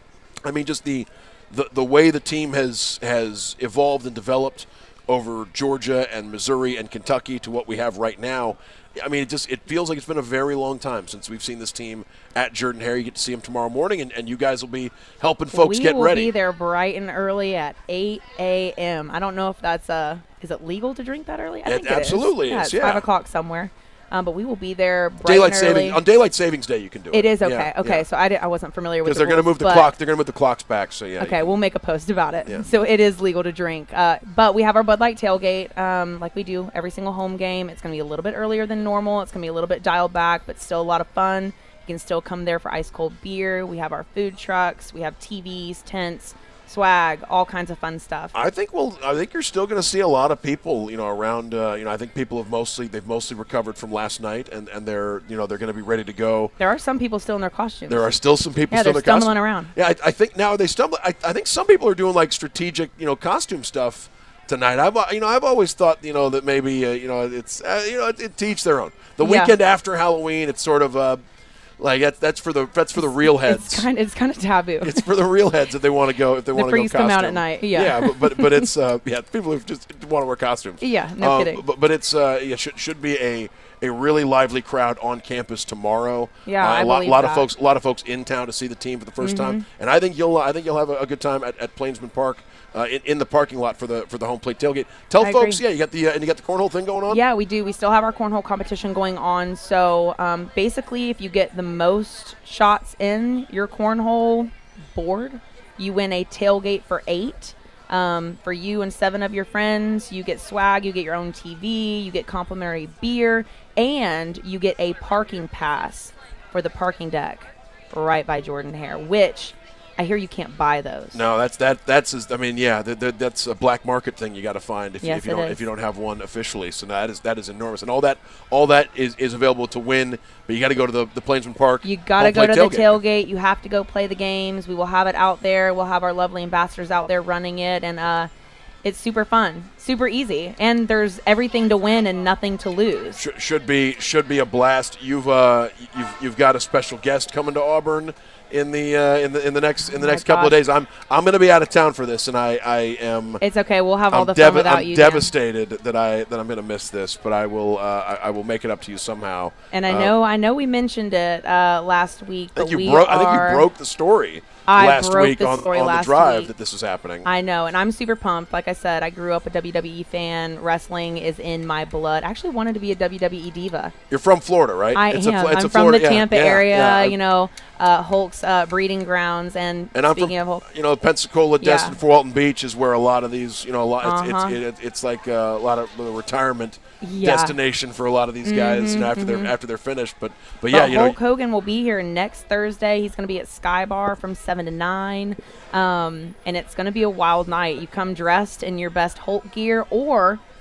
Speaker 3: I mean, just the the the way the team has has evolved and developed over Georgia and Missouri and Kentucky to what we have right now. I mean, it just it feels like it's been a very long time since we've seen this team at Jordan-Hare. You get to see them tomorrow morning, and, and you guys will be helping folks
Speaker 7: we
Speaker 3: get
Speaker 7: will
Speaker 3: ready.
Speaker 7: be there bright and early at eight a.m. I don't know if that's uh is it legal to drink that early? I
Speaker 3: It
Speaker 7: think it
Speaker 3: absolutely
Speaker 7: Yeah,
Speaker 3: is,
Speaker 7: it's
Speaker 3: yeah.
Speaker 7: five o'clock somewhere. Um, but we will be there bright
Speaker 3: Daylight
Speaker 7: and early.
Speaker 3: saving on daylight savings day, you can do it.
Speaker 7: It is okay.
Speaker 3: Yeah,
Speaker 7: okay,
Speaker 3: yeah.
Speaker 7: so I, did, I wasn't familiar with
Speaker 3: because
Speaker 7: the
Speaker 3: they're going to
Speaker 7: rules,
Speaker 3: move the
Speaker 7: but-
Speaker 3: clock. They're going to move the clocks back. So yeah. you
Speaker 7: Okay,
Speaker 3: can-
Speaker 7: we'll make a post about it.
Speaker 3: Yeah.
Speaker 7: So it is legal to drink. Uh, but we have our Bud Light tailgate, um, like we do every single home game. It's going to be a little bit earlier than normal. It's going to be a little bit dialed back, but still a lot of fun. You can still come there for ice cold beer. We have our food trucks. We have T Vs, tents, swag, all kinds of fun stuff.
Speaker 3: I think we'll. I think you're still going to see a lot of people. You know, around. Uh, you know, I think people have mostly they've mostly recovered from last night, and, and they're you know they're going to be ready to go.
Speaker 7: There are some people still in their costumes.
Speaker 3: There are still some people
Speaker 7: Yeah,
Speaker 3: still
Speaker 7: they're
Speaker 3: in their
Speaker 7: stumbling
Speaker 3: costume.
Speaker 7: around.
Speaker 3: Yeah, I, I think now they stumble. I, I think some people are doing like strategic, you know, costume stuff tonight. I've uh, you know I've always thought you know that maybe uh, you know it's uh, you know it, it teach their own. The
Speaker 7: Yeah.
Speaker 3: weekend after Halloween, it's sort of uh, like that's that's for the that's for the real heads.
Speaker 7: It's kind it's kind of taboo.
Speaker 3: It's for the real heads if they want to go if they
Speaker 7: The
Speaker 3: want to go
Speaker 7: freaks
Speaker 3: costume.
Speaker 7: come out at night, yeah.
Speaker 3: yeah, but but, but it's uh, yeah people who just want to wear costumes.
Speaker 7: Yeah, no
Speaker 3: Um,
Speaker 7: kidding.
Speaker 3: But but it's uh, yeah should should be a a really lively crowd on campus tomorrow.
Speaker 7: Yeah,
Speaker 3: uh,
Speaker 7: I
Speaker 3: a lot,
Speaker 7: believe
Speaker 3: lot of
Speaker 7: that.
Speaker 3: folks a lot of folks in town to see the team for the 1st time,
Speaker 7: Mm-hmm.
Speaker 3: and I think you'll I think you'll have a, a good time at, at Plainsman Park. Uh, in, in the parking lot for the for the home plate tailgate. Tell
Speaker 7: I
Speaker 3: folks,
Speaker 7: agree.
Speaker 3: yeah, you got the uh, and you got the cornhole thing going on.
Speaker 7: Yeah, we do. We still have our cornhole competition going on. So um, basically, if you get the most shots in your cornhole board, you win a tailgate for eight. Um, for you and seven of your friends, you get swag, you get your own T V, you get complimentary beer, and you get a parking pass for the parking deck right by Jordan-Hare, which I hear you can't buy those.
Speaker 3: No, that's that. That's as- I mean, yeah, that, that, that's a black market thing you got to find if, you-
Speaker 7: Yes,
Speaker 3: if you
Speaker 7: it
Speaker 3: don't
Speaker 7: is.
Speaker 3: if you don't have one officially. So that is that is enormous, and all that all that is, is available to win. But you got to go to the the Plainsman Park.
Speaker 7: You got to
Speaker 3: home
Speaker 7: go to
Speaker 3: plate
Speaker 7: the tailgate. You have to go play the games. We will have it out there. We'll have our lovely ambassadors out there running it, and uh, it's super fun, super easy, and there's everything to win and nothing to lose.
Speaker 3: Should, should be should be a blast. You've uh you've you've got a special guest coming to Auburn in the uh, in the in the next in the
Speaker 7: Oh my
Speaker 3: next couple of
Speaker 7: gosh.
Speaker 3: days. I'm I'm going to be out of town for this, and I I am.
Speaker 7: It's okay. We'll have all
Speaker 3: I'm,
Speaker 7: the fun
Speaker 3: dev-
Speaker 7: without
Speaker 3: I'm
Speaker 7: you. Dan.
Speaker 3: devastated that I that I'm going to miss this, but I will uh, I, I will make it up to you somehow.
Speaker 7: And I
Speaker 3: Uh,
Speaker 7: know, I know, we mentioned it uh, last week,
Speaker 3: I
Speaker 7: but
Speaker 3: think you
Speaker 7: we
Speaker 3: broke.
Speaker 7: are.
Speaker 3: I think you broke the story
Speaker 7: I
Speaker 3: last
Speaker 7: broke
Speaker 3: week
Speaker 7: the
Speaker 3: on,
Speaker 7: story
Speaker 3: on the
Speaker 7: last
Speaker 3: drive
Speaker 7: week.
Speaker 3: that this was happening.
Speaker 7: I know, and I'm super pumped. Like I said, I grew up a W W E fan. Wrestling is in my blood. I actually wanted to be a W W E diva.
Speaker 3: You're from Florida, right?
Speaker 7: I
Speaker 3: it's
Speaker 7: am.
Speaker 3: A, Fl- it's
Speaker 7: I'm
Speaker 3: a
Speaker 7: from
Speaker 3: Florida,
Speaker 7: the
Speaker 3: yeah,
Speaker 7: Tampa
Speaker 3: yeah,
Speaker 7: area.
Speaker 3: yeah.
Speaker 7: You know, uh, Hulk's uh, breeding grounds. And,
Speaker 3: And I'm
Speaker 7: speaking
Speaker 3: from,
Speaker 7: of Hulk,
Speaker 3: you know, Pensacola,
Speaker 7: Yeah.
Speaker 3: Destin, Fort Walton Beach is where a lot of these, you know, a lot. It's
Speaker 7: Uh-huh.
Speaker 3: it's, it, it's like uh, a lot of the retirement
Speaker 7: Yeah.
Speaker 3: destination for a lot of these guys you know, after they're after they're finished. But but,
Speaker 7: But
Speaker 3: yeah, you know,
Speaker 7: Hulk Hogan will be here next Thursday. He's going to be at Sky Bar from seven to nine. Um, and it's going to be a wild night. You come dressed in your best Hulk gear, or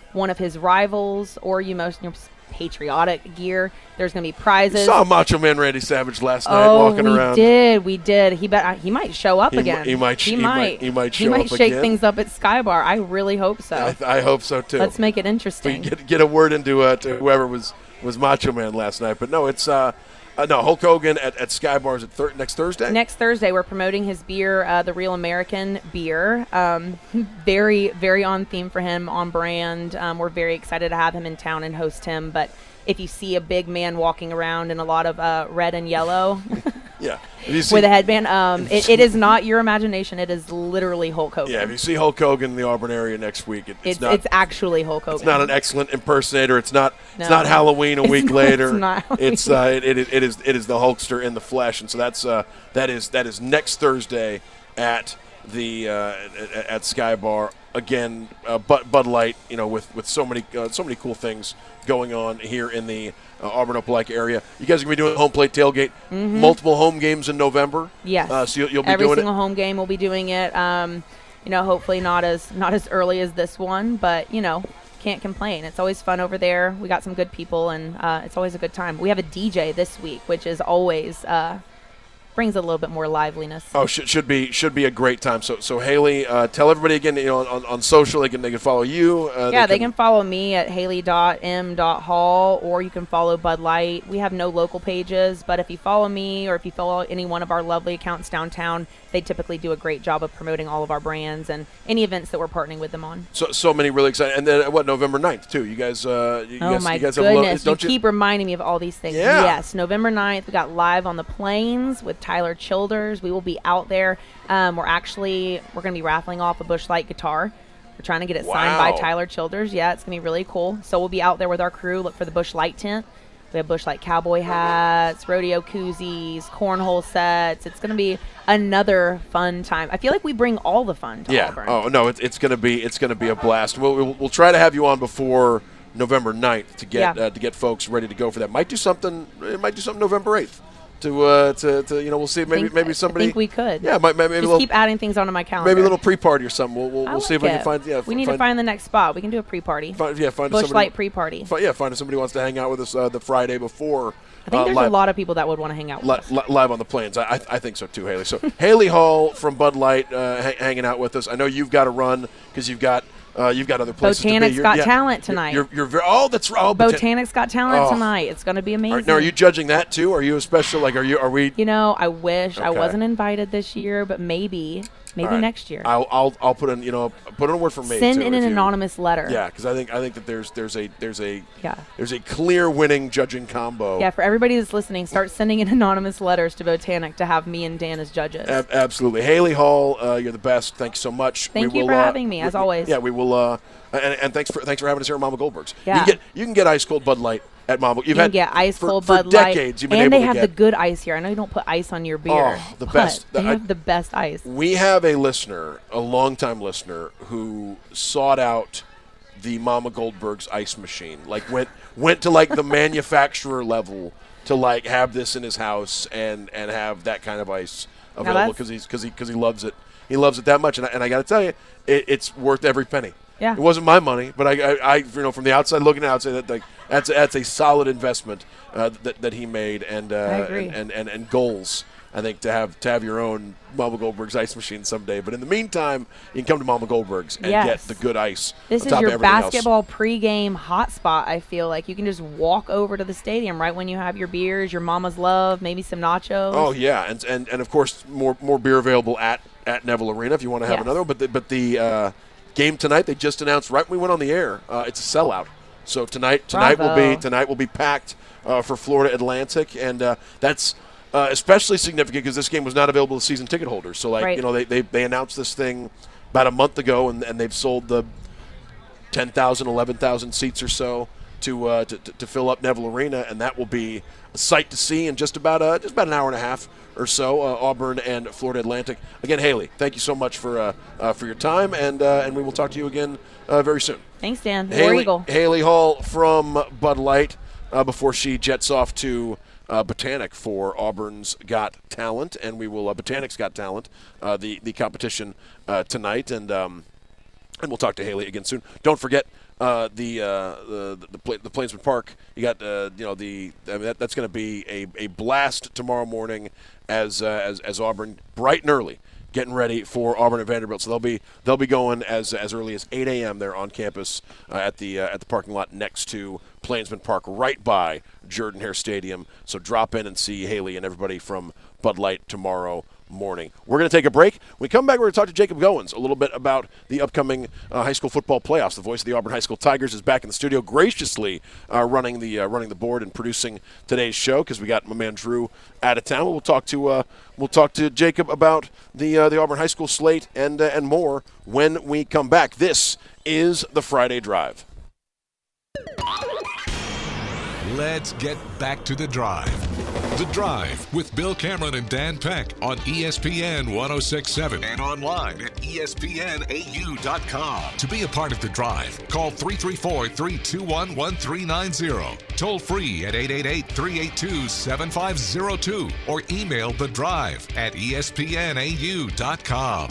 Speaker 7: one of his rivals or you most you know, patriotic gear, there's going to be prizes.
Speaker 3: Saw Macho Man Randy Savage last night
Speaker 7: oh,
Speaker 3: walking
Speaker 7: we
Speaker 3: around.
Speaker 7: did. We did. He bet he might show up
Speaker 3: He
Speaker 7: again.
Speaker 3: mi- he might sh-
Speaker 7: He
Speaker 3: he
Speaker 7: might.
Speaker 3: might- he might
Speaker 7: He
Speaker 3: show
Speaker 7: might
Speaker 3: up
Speaker 7: shake
Speaker 3: again.
Speaker 7: things up at Sky Bar. I really hope so.
Speaker 3: I, I hope so too.
Speaker 7: Let's make it
Speaker 3: We
Speaker 7: interesting.
Speaker 3: get get a word into uh, to whoever was was Macho Man last night. But no, it's uh, uh no Hulk Hogan at, at Sky Bars at thir- next Thursday.
Speaker 7: Next Thursday, we're promoting his beer, uh, the Real American beer. Um, very, very on theme for him, on brand. Um, we're very excited to have him in town and host him. But if you see a big man walking around in a lot of uh, red and yellow
Speaker 3: Yeah. If you see,
Speaker 7: with a headband, um, it, it is not your imagination. It is literally Hulk Hogan.
Speaker 3: yeah, if you see Hulk Hogan in the Auburn area next week, it, it's,
Speaker 7: it's,
Speaker 3: not
Speaker 7: it's actually Hulk Hogan.
Speaker 3: it's not an excellent impersonator. It's not it's
Speaker 7: No.
Speaker 3: not Halloween a
Speaker 7: It's
Speaker 3: week
Speaker 7: not-
Speaker 3: later.
Speaker 7: it's not Halloween.
Speaker 3: It's uh, it, it, is- it is it is the Hulkster in the flesh, and so that's uh, that is that is next Thursday at the uh, at, at Sky Bar again. Uh, Bud, Bud Light, you know, with with so many uh, so many cool things going on here in the uh, Auburn Opelika area. You guys are gonna be doing home plate tailgate, multiple home games in November.
Speaker 7: Yes.
Speaker 3: Uh, so you'll, you'll be
Speaker 7: Every
Speaker 3: doing
Speaker 7: single
Speaker 3: it.
Speaker 7: home game we'll be doing it. Um, you know, hopefully not as not as early as this one, but you know, can't complain. It's always fun over there. We got some good people, and uh, it's always a good time. We have a D J this week, which is always uh, brings a little bit more liveliness.
Speaker 3: Oh, should, should be should be a great time. So so Haley, uh, tell everybody again, you know, on, on social they can they can follow you. Uh,
Speaker 7: Yeah, they can follow me at haley dot m dot hall, or you can follow Bud Light. We have no local pages, but if you follow me or if you follow any one of our lovely accounts downtown, they typically do a great job of promoting all of our brands and any events that we're partnering with them on.
Speaker 3: So so many really exciting. And then uh, what, November ninth too. You guys uh you
Speaker 7: Oh
Speaker 3: guys,
Speaker 7: my
Speaker 3: you guys have a lo-
Speaker 7: goodness, you
Speaker 3: don't you
Speaker 7: keep reminding me of all these things.
Speaker 3: Yeah.
Speaker 7: Yes, November ninth, we got Live on the Plains with Tyler Childers. We will be out there. Um, we're actually, we're going to be raffling off a Busch Light guitar. We're trying to get it signed by
Speaker 3: Wow.
Speaker 7: Tyler Childers. Yeah, it's going to be really cool. So we'll be out there with our crew. Look for the Busch Light tent. We have Busch Light cowboy hats, rodeo koozies, cornhole sets. It's going to be another fun time. I feel like we bring all the fun to
Speaker 3: Yeah.
Speaker 7: Auburn.
Speaker 3: Oh no, it's it's gonna be it's gonna be a blast. We'll we'll, we'll try to have you on before November ninth to get
Speaker 7: Yeah.
Speaker 3: uh, to get folks ready to go for that. Might do something. It might do something November eighth. To, uh, to, to you know, we'll see. Maybe
Speaker 7: think-
Speaker 3: maybe
Speaker 7: I
Speaker 3: somebody.
Speaker 7: think we could.
Speaker 3: Yeah, might, maybe a
Speaker 7: Just
Speaker 3: little,
Speaker 7: keep adding things onto my calendar.
Speaker 3: maybe a little pre-party or something. We'll we'll,
Speaker 7: I
Speaker 3: we'll see if
Speaker 7: like
Speaker 3: we can
Speaker 7: it.
Speaker 3: find. Yeah,
Speaker 7: we need
Speaker 3: find,
Speaker 7: to find the next spot. We can do a pre-party.
Speaker 3: Find, yeah, find
Speaker 7: Busch
Speaker 3: somebody.
Speaker 7: Light pre-party.
Speaker 3: Fi- yeah, find if somebody wants to hang out with us uh, the Friday before.
Speaker 7: I think
Speaker 3: uh,
Speaker 7: there's
Speaker 3: live,
Speaker 7: a lot of people that would want to hang out with
Speaker 3: li-
Speaker 7: us.
Speaker 3: li- live on the plains. I, I I think so too, Haley. So Haley Hall from Bud Light uh, ha- hanging out with us. I know you've got to run because you've got uh, you've got other places. to be.
Speaker 7: Botanic's
Speaker 3: You're-
Speaker 7: got
Speaker 3: yeah,
Speaker 7: talent
Speaker 3: you're-
Speaker 7: tonight.
Speaker 3: You're, you're, very. Oh, that's right. Oh, Botan-
Speaker 7: Botanic's got talent
Speaker 3: Oh.
Speaker 7: tonight. It's going to be amazing.
Speaker 3: Are, now, are you judging that too? Are you a special? Like, are you? Are we?
Speaker 7: You know, I wish I
Speaker 3: Okay.
Speaker 7: wasn't invited this year, but maybe, maybe
Speaker 3: All right.
Speaker 7: next year.
Speaker 3: I'll I'll I'll put in you know put in a word for me.
Speaker 7: Send
Speaker 3: too,
Speaker 7: in
Speaker 3: if
Speaker 7: an
Speaker 3: you-
Speaker 7: anonymous letter.
Speaker 3: Yeah, because I think I think that there's there's a there's a
Speaker 7: Yeah.
Speaker 3: there's a clear winning judging combo.
Speaker 7: Yeah, for everybody that's listening, start sending in anonymous letters to Botanic to have me and Dan as judges.
Speaker 3: Ab- absolutely, Haley Hall, uh, you're the best. Thank you so much.
Speaker 7: Thank
Speaker 3: we
Speaker 7: you
Speaker 3: will,
Speaker 7: for
Speaker 3: uh,
Speaker 7: having me, as
Speaker 3: we- we-
Speaker 7: always.
Speaker 3: Yeah, we will. Uh, and, and thanks for thanks for having us here at Mama Goldberg's. You
Speaker 7: Yeah.
Speaker 3: can get you can get ice cold Bud Light at Mama. You've
Speaker 7: you can
Speaker 3: had
Speaker 7: get ice
Speaker 3: for,
Speaker 7: cold
Speaker 3: for
Speaker 7: Bud Light,
Speaker 3: decades. You've been
Speaker 7: and
Speaker 3: able
Speaker 7: they
Speaker 3: to
Speaker 7: have
Speaker 3: get.
Speaker 7: the good ice here. I know you don't put ice on your beer.
Speaker 3: Oh, the
Speaker 7: but
Speaker 3: best.
Speaker 7: They
Speaker 3: I-
Speaker 7: have the best ice.
Speaker 3: We have a listener, a longtime listener, who sought out the Mama Goldberg's ice machine. Like went went to like the manufacturer level to like have this in his house and and have that kind of ice available
Speaker 7: that's-
Speaker 3: because he's because he because he loves it. He loves it that much, and I, and I got to tell you, it, it's worth every penny.
Speaker 7: Yeah.
Speaker 3: It wasn't my money, but I, I, I you know, from the outside looking out, say that like that's a, that's a solid investment uh, that that he made, and uh,
Speaker 7: agree.
Speaker 3: and, and, and and goals. I think to have to have your own Mama Goldberg's ice machine someday. But in the meantime, you can come to Mama Goldberg's and
Speaker 7: Yes.
Speaker 3: get the good ice.
Speaker 7: This
Speaker 3: on
Speaker 7: is
Speaker 3: top of
Speaker 7: your
Speaker 3: everything else.
Speaker 7: basketball pregame hotspot. I feel like you can just walk over to the stadium right when you have your beers, your mama's love, maybe some nachos.
Speaker 3: Oh yeah, and and, and of course more more beer available at, at Neville Arena if you want to have
Speaker 7: Yes.
Speaker 3: another one. But the, but the uh, game tonight they just announced right when we went on the air. Uh, it's a sellout. So tonight tonight will
Speaker 7: Bravo.
Speaker 3: be tonight will be packed uh, for Florida Atlantic, and uh, that's. Uh, especially significant because this game was not available to season ticket holders. So, like,
Speaker 7: Right.
Speaker 3: you know, they, they, they announced this thing about a month ago, and, and they've sold the ten thousand, eleven thousand seats or so to, uh, to to to fill up Neville Arena, and that will be a sight to see in just about uh, just about an hour and a half or so. Uh, Auburn and Florida Atlantic. Again, Haley, thank you so much for uh, uh, for your time, and uh, and we will talk to you again uh, very soon.
Speaker 7: Thanks, Dan. War
Speaker 3: Haley,
Speaker 7: Eagle.
Speaker 3: Haley Hall from Bud Light uh, before she jets off to uh, Botanic for Auburn's Got Talent, and we will uh, Botanic's Got Talent, uh, the the competition uh, tonight, and um, and we'll talk to Haley again soon. Don't forget uh, the, uh, the the the the Plainsman Park. You got uh, you know the I mean, that, that's going to be a, a blast tomorrow morning as uh, as as Auburn bright and early getting ready for Auburn and Vanderbilt. So they'll be they'll be going as as early as eight a.m. there on campus uh, at the uh, at the parking lot next to Plainsman Park, right by Jordan-Hare Stadium. So drop in and see Haley and everybody from Bud Light tomorrow morning. We're going to take a break. When we come back, we're going to talk to Jacob Goins a little bit about the upcoming uh, high school football playoffs. The voice of the Auburn High School Tigers is back in the studio, graciously uh, running the uh, running the board and producing today's show because we got my man Drew out of town. We'll talk to uh, we'll talk to Jacob about the uh, the Auburn High School slate and uh, and more when we come back. This is the Friday Drive.
Speaker 2: Let's get back to the drive. The Drive with Bill Cameron and Dan Peck on E S P N one oh six point seven and online at E S P N A U dot com. To be a part of The Drive, call three three four, three two one, one three nine zero. Toll free at eight eight eight, three eight two, seven five zero two or email The Drive at E S P N A U dot com.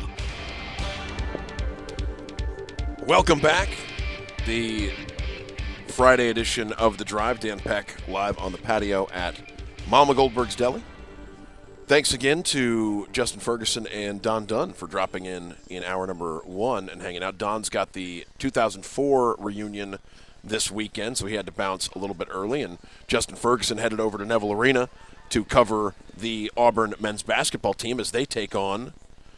Speaker 3: Welcome back. The Friday edition of The Drive. Dan Peck live on the patio at Mama Goldberg's Deli. Thanks again to Justin Ferguson and Don Dunn for dropping in in hour number one and hanging out. Don's got the two thousand four reunion this weekend, so he had to bounce a little bit early, and Justin Ferguson headed over to Neville Arena to cover the Auburn men's basketball team as they take on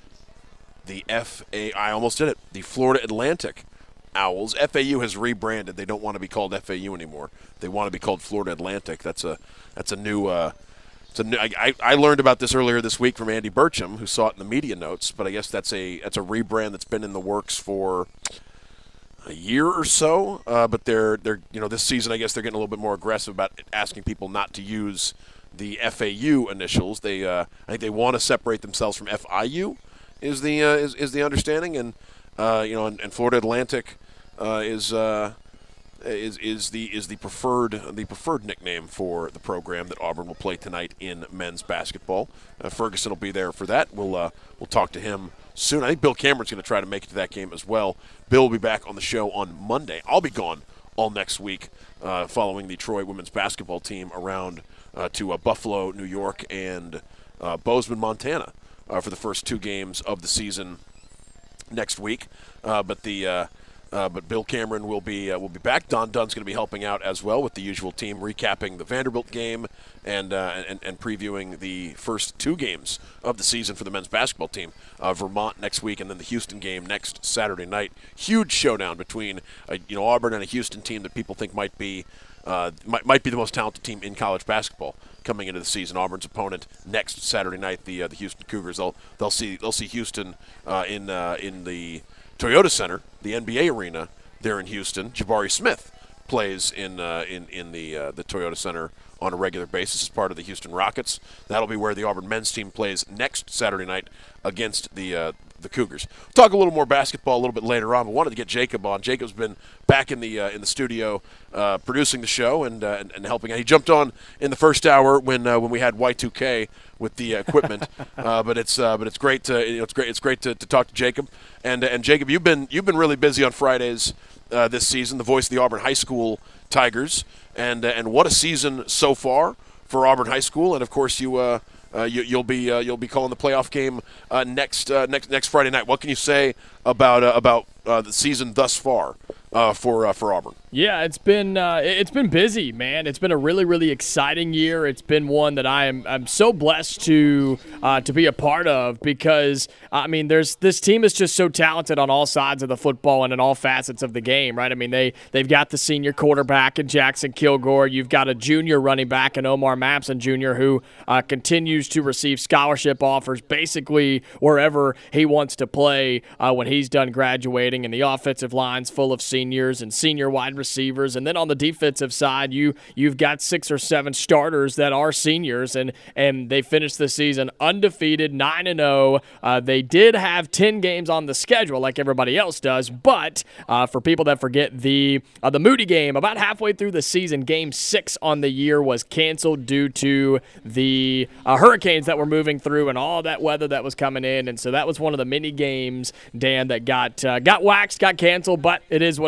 Speaker 3: the F A, I almost did it, the Florida Atlantic Owls. F A U has rebranded. They don't want to be called F A U anymore. They want to be called Florida Atlantic. That's a that's a new. Uh, it's a new. I, I learned about this earlier this week from Andy Burcham, who saw it in the media notes. But I guess that's a that's a rebrand that's been in the works for a year or so. Uh, but they're they're you know this season I guess they're getting a little bit more aggressive about asking people not to use the F A U initials. They uh, I think they want to separate themselves from F I U. Is the uh, is is the understanding and. Uh, you know, and, and Florida Atlantic uh, is uh, is is the is the preferred the preferred nickname for the program that Auburn will play tonight in men's basketball. Uh, Ferguson will be there for that. We'll uh, we'll talk to him soon. I think Bill Cameron's going to try to make it to that game as well. Bill will be back on the show on Monday. I'll be gone all next week, uh, following the Troy women's basketball team around uh, to uh, Buffalo, New York, and uh, Bozeman, Montana, uh, for the first two games of the season next week, uh, but the uh, uh, but Bill Cameron will be uh, will be back. Don Dunn's going to be helping out as well with the usual team, recapping the Vanderbilt game and uh, and, and previewing the first two games of the season for the men's basketball team. Uh, Vermont next week, and then the Houston game next Saturday night. Huge showdown between uh, you know Auburn and a Houston team that people think might be uh, might might be the most talented team in college basketball coming into the season. Auburn's opponent next Saturday night, the uh, the Houston Cougars. They'll they'll see they'll see Houston uh, in uh, in the Toyota Center, the N B A arena there in Houston. Jabari Smith plays in uh, in in the uh, the Toyota Center on a regular basis as part of the Houston Rockets. That'll be where the Auburn men's team plays next Saturday night against the uh, the Cougars. We'll talk a little more basketball a little bit later on, but wanted to get Jacob on. Jacob's been back in the uh, in the studio uh, producing the show and, uh, and and helping out. He jumped on in the first hour when uh, when we had Y two K with the equipment, uh, but it's uh, but it's great to you know, it's great it's great to, to talk to Jacob and and Jacob, you've been you've been really busy on Fridays uh, this season. The voice of the Auburn High School Tigers, and uh, and what a season so far for Auburn High School, and of course you. Uh, Uh, you, you'll be uh, you'll be calling the playoff game uh, next uh, next next Friday night. What can you say about uh, about uh, the season thus far uh, for uh, for Auburn?
Speaker 6: Yeah, it's been uh, it's been busy, man. It's been a really really exciting year. It's been one that I am I'm so blessed to uh, to be a part of because I mean, there's this team is just so talented on all sides of the football and in all facets of the game, right? I mean, they they've got the senior quarterback in Jackson Kilgore. You've got a junior running back in Omar Mapson Junior who uh, continues to receive scholarship offers basically wherever he wants to play uh, when he's done graduating, and the offensive line's full of seniors and senior wide receivers. And then on the defensive side, you you've got six or seven starters that are seniors, and and they finished the season undefeated, nine and oh. Uh, they did have ten games on the schedule like everybody else does, but uh, for people that forget, the uh, the Moody game about halfway through the season, game six on the year was canceled due to the uh, hurricanes that were moving through and all that weather that was coming in, and so that was one of the many games, Dan, that got uh, got waxed, got canceled, but it is what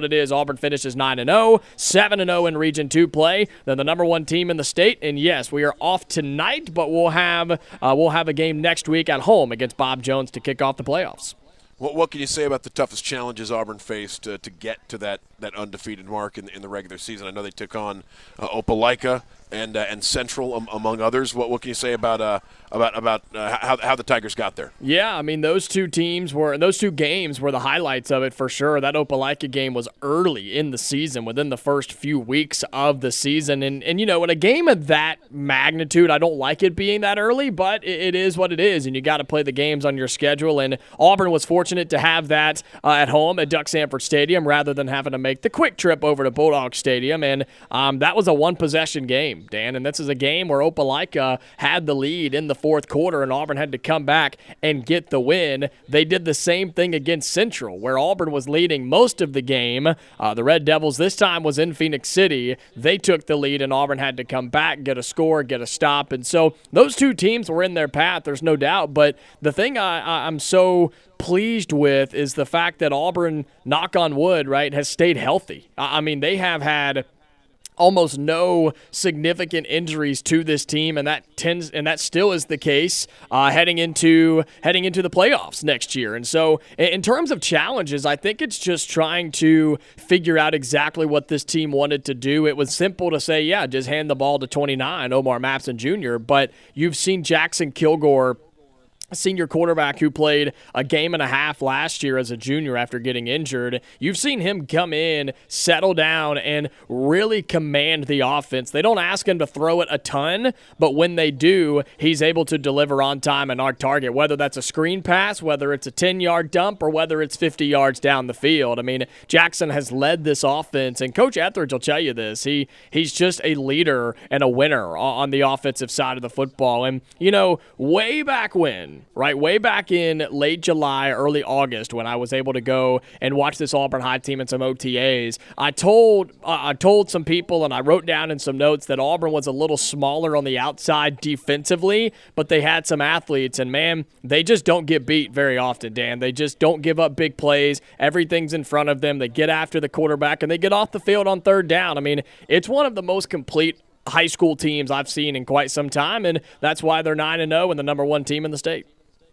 Speaker 6: what it is. Auburn finishes nine and oh, seven and oh in Region two play. They're the number one team in the state. And yes, we are off tonight, but we'll have uh, we'll have a game next week at home against Bob Jones to kick off the playoffs.
Speaker 3: What, what can you say about the toughest challenges Auburn faced uh, to get to that, that undefeated mark in, in the regular season? I know they took on uh, Opelika and uh, and Central, um, among others. What what can you say about uh, about about uh, how how the Tigers got there?
Speaker 6: Yeah, I mean those two teams were those two games were the highlights of it for sure. That Opelika game was early in the season, within the first few weeks of the season, and and you know in a game of that magnitude, I don't like it being that early, but it, it is what it is, and you got to play the games on your schedule. And Auburn was fortunate to have that uh, at home at Duck Sanford Stadium rather than having to make the quick trip over to Bulldog Stadium, and um, that was a one possession game, Dan, and this is a game where Opelika had the lead in the fourth quarter and Auburn had to come back and get the win. They did the same thing against Central, where Auburn was leading most of the game. Uh, the Red Devils this time was in Phoenix City. They took the lead and Auburn had to come back, get a score, get a stop, and so those two teams were in their path, there's no doubt, but the thing I, I'm so pleased with is the fact that Auburn, knock on wood, right, has stayed healthy. I mean, they have had almost no significant injuries to this team, and that tends and that still is the case uh, heading into heading into the playoffs next year. And so, in terms of challenges, I think it's just trying to figure out exactly what this team wanted to do. It was simple to say, yeah, just hand the ball to twenty-nine, Omar Mapson Junior, but you've seen Jackson Kilgore, a senior quarterback who played a game and a half last year as a junior after getting injured. You've seen him come in, settle down, and really command the offense. They don't ask him to throw it a ton, but when they do, he's able to deliver on time and on target, whether that's a screen pass, whether it's a ten-yard dump, or whether it's fifty yards down the field. I mean, Jackson has led this offense, and Coach Etheridge will tell you this. He He's just a leader and a winner on the offensive side of the football. And, you know, way back when, right, way back in late July, early August, when I was able to go and watch this Auburn High team in some O T As, I told uh, I told some people and I wrote down in some notes that Auburn was a little smaller on the outside defensively, but they had some athletes, and man, they just don't get beat very often, Dan. They just don't give up big plays. Everything's in front of them. They get after the quarterback, and they get off the field on third down. I mean, it's one of the most complete high school teams I've seen in quite some time, and that's why they're nine and oh and the number one team in the state.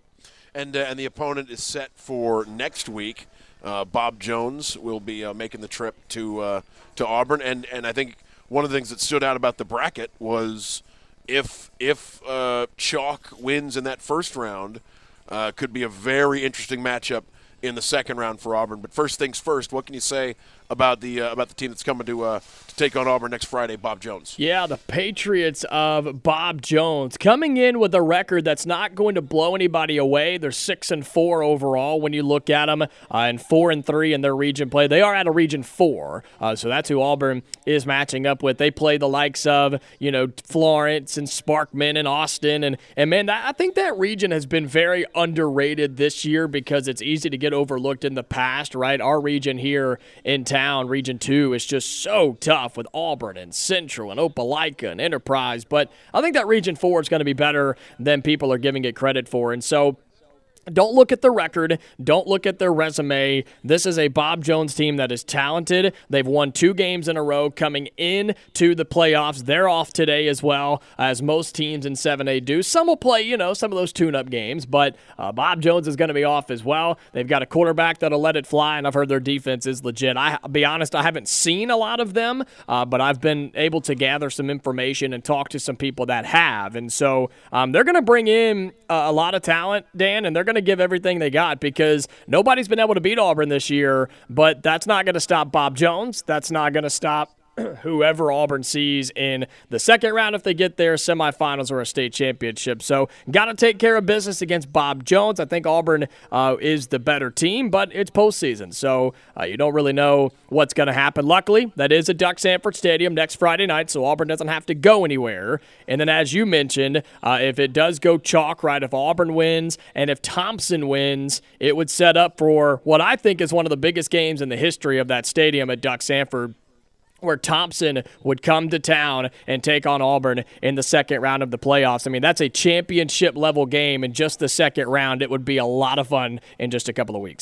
Speaker 3: And uh, and the opponent is set for next week. Uh, Bob Jones will be uh, making the trip to uh, to Auburn, and and I think one of the things that stood out about the bracket was if if uh, Chalk wins in that first round, uh, could be a very interesting matchup in the second round for Auburn. But first things first, what can you say about the uh, about the team that's coming to uh, to take on Auburn next Friday, Bob Jones?
Speaker 6: Yeah, the Patriots of Bob Jones coming in with a record that's not going to blow anybody away. They're six and four overall when you look at them, uh, and four and three in their region play. They are at a region four, uh, so that's who Auburn is matching up with. They play the likes of you know Florence and Sparkman and Austin, and and man, that, I think that region has been very underrated this year because it's easy to get overlooked in the past, right? Our region here in town, Region two, is just so tough with Auburn and Central and Opelika and Enterprise, but I think that Region four is going to be better than people are giving it credit for, and so don't look at the record. Don't look at their resume. This is a Bob Jones team that is talented. They've won two games in a row coming into the playoffs. They're off today as well, as most teams in seven A do. Some will play, you know, some of those tune-up games, but uh, Bob Jones is going to be off as well. They've got a quarterback that'll let it fly, and I've heard their defense is legit. I, I'll be honest, I haven't seen a lot of them, uh, but I've been able to gather some information and talk to some people that have, and so um, they're going to bring in uh, a lot of talent, Dan, and they're going to give everything they got because nobody's been able to beat Auburn this year, but that's not going to stop Bob Jones. That's not going to stop whoever Auburn sees in the second round if they get there, semifinals or a state championship. So got to take care of business against Bob Jones. I think Auburn uh, is the better team, but it's postseason, so uh, you don't really know what's going to happen. Luckily, that is at Duck Sanford Stadium next Friday night, so Auburn doesn't have to go anywhere. And then as you mentioned, uh, if it does go chalk, right, if Auburn wins and if Thompson wins, it would set up for what I think is one of the biggest games in the history of that stadium at Duck Sanford, where Thompson would come to town and take on Auburn in the second round of the playoffs. I mean, that's a championship-level game in just the second round. It would be a lot of fun in just a couple of weeks.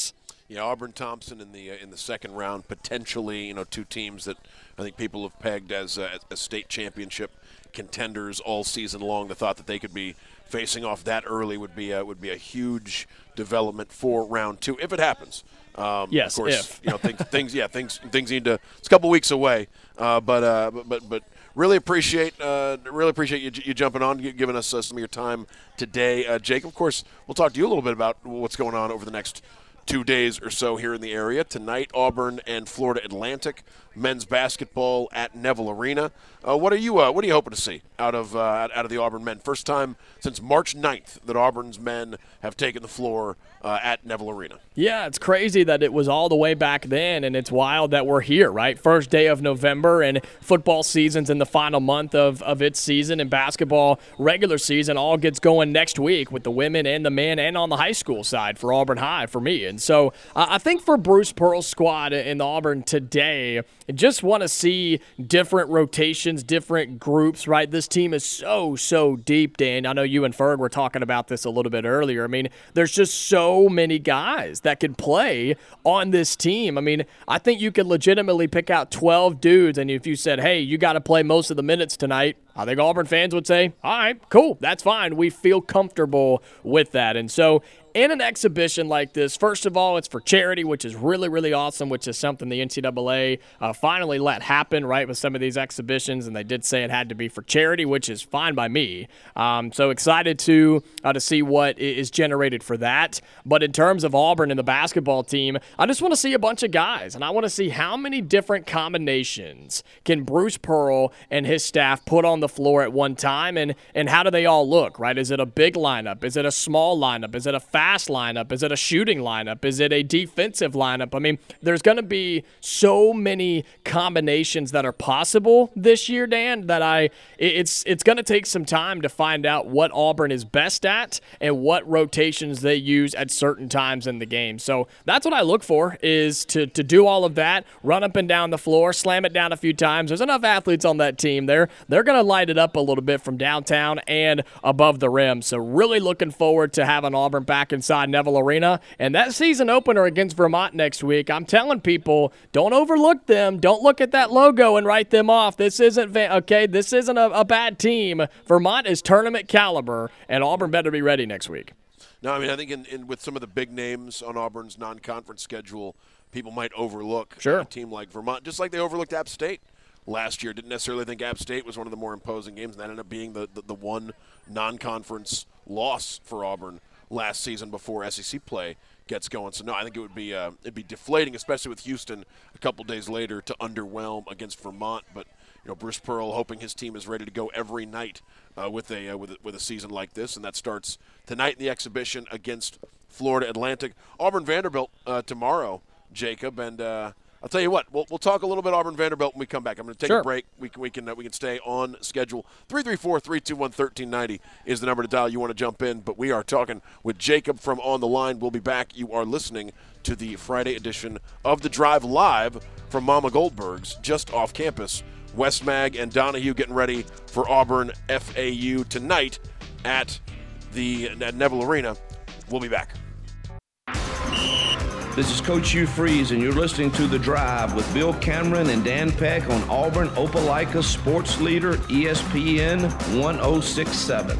Speaker 3: Yeah, Auburn Thompson in the uh, in the second round, potentially, you know, two teams that I think people have pegged as uh, as state championship contenders all season long. The thought that they could be facing off that early would be a, would be a huge development for round two if it happens. Um,
Speaker 6: yes,
Speaker 3: of course,
Speaker 6: if.
Speaker 3: you know things, things, yeah, things, things need to. It's a couple weeks away, uh, but, uh, but, but, but really appreciate, uh, really appreciate you, you jumping on, giving us uh, some of your time today, uh, Jake. Of course, we'll talk to you a little bit about what's going on over the next two days or so here in the area. Tonight, Auburn and Florida Atlantic men's basketball at Neville Arena. Uh, what are you uh, What are you hoping to see out of uh, out of the Auburn men? First time since March ninth that Auburn's men have taken the floor uh, at Neville Arena.
Speaker 6: Yeah, it's crazy that it was all the way back then, and it's wild that we're here, right? First day of November, and football season's in the final month of, of its season, and basketball regular season all gets going next week with the women and the men and on the high school side for Auburn High for me. And so uh, I think for Bruce Pearl's squad in Auburn today, I just want to see different rotations, different groups, right? This team is so, so deep, Dan. I know you and Ferg were talking about this a little bit earlier. I mean, there's just so many guys that could play on this team. I mean, I think you could legitimately pick out twelve dudes, and if you said, hey, you got to play most of the minutes tonight, I think Auburn fans would say, all right, cool, that's fine. We feel comfortable with that. And so in an exhibition like this, first of all, it's for charity, which is really, really awesome, which is something the N C double A uh, finally let happen, right, with some of these exhibitions, and they did say it had to be for charity, which is fine by me. Um, so excited to uh, to see what is generated for that. But in terms of Auburn and the basketball team, I just want to see a bunch of guys, and I want to see how many different combinations can Bruce Pearl and his staff put on the floor at one time, and, and how do they all look, right? Is it a big lineup? Is it a small lineup? Is it a fast lineup? Is it a shooting lineup? Is it a defensive lineup? I mean, there's going to be so many combinations that are possible this year, Dan, that I it's it's going to take some time to find out what Auburn is best at and what rotations they use at certain times in the game. So that's what I look for, is to to do all of that, run up and down the floor, slam it down a few times. There's enough athletes on that team. They're they're going to light it up a little bit from downtown and above the rim. So really looking forward to having Auburn back inside Neville Arena. And that season opener against Vermont next week, I'm telling people, don't overlook them. Don't look at that logo and write them off. This isn't, okay, this isn't a, a bad team. Vermont is tournament caliber, and Auburn better be ready next week.
Speaker 3: No, I mean, I think in, in with some of the big names on Auburn's non-conference schedule, people might overlook
Speaker 6: sure.
Speaker 3: a team like Vermont, just like they overlooked App State last year. Didn't necessarily think App State was one of the more imposing games, and that ended up being the, the, the one non-conference loss for Auburn last season before S E C play gets going. So no, I think it would be uh, it'd be deflating, especially with Houston a couple days later, to underwhelm against Vermont. But you know, Bruce Pearl hoping his team is ready to go every night uh, with a uh, with a, with a season like this, and that starts tonight in the exhibition against Florida Atlantic. Auburn Vanderbilt uh, tomorrow, Jacob, and uh, I'll tell you what, we'll, we'll talk a little bit Auburn Vanderbilt when we come back. I'm going to take
Speaker 6: sure.
Speaker 3: a break. We can we can uh, we can stay on schedule. three three four, three two one, one three nine zero is the number to dial. You want to jump in, but we are talking with Jacob from On the Line. We'll be back. You are listening to the Friday edition of The Drive live from Mama Goldberg's just off campus. West Mag and Donahue getting ready for Auburn F A U tonight at the at Neville Arena. We'll be back.
Speaker 8: This is Coach Hugh Freeze, and you're listening to The Drive with Bill Cameron and Dan Peck on Auburn Opelika Sports Leader E S P N one oh six point seven.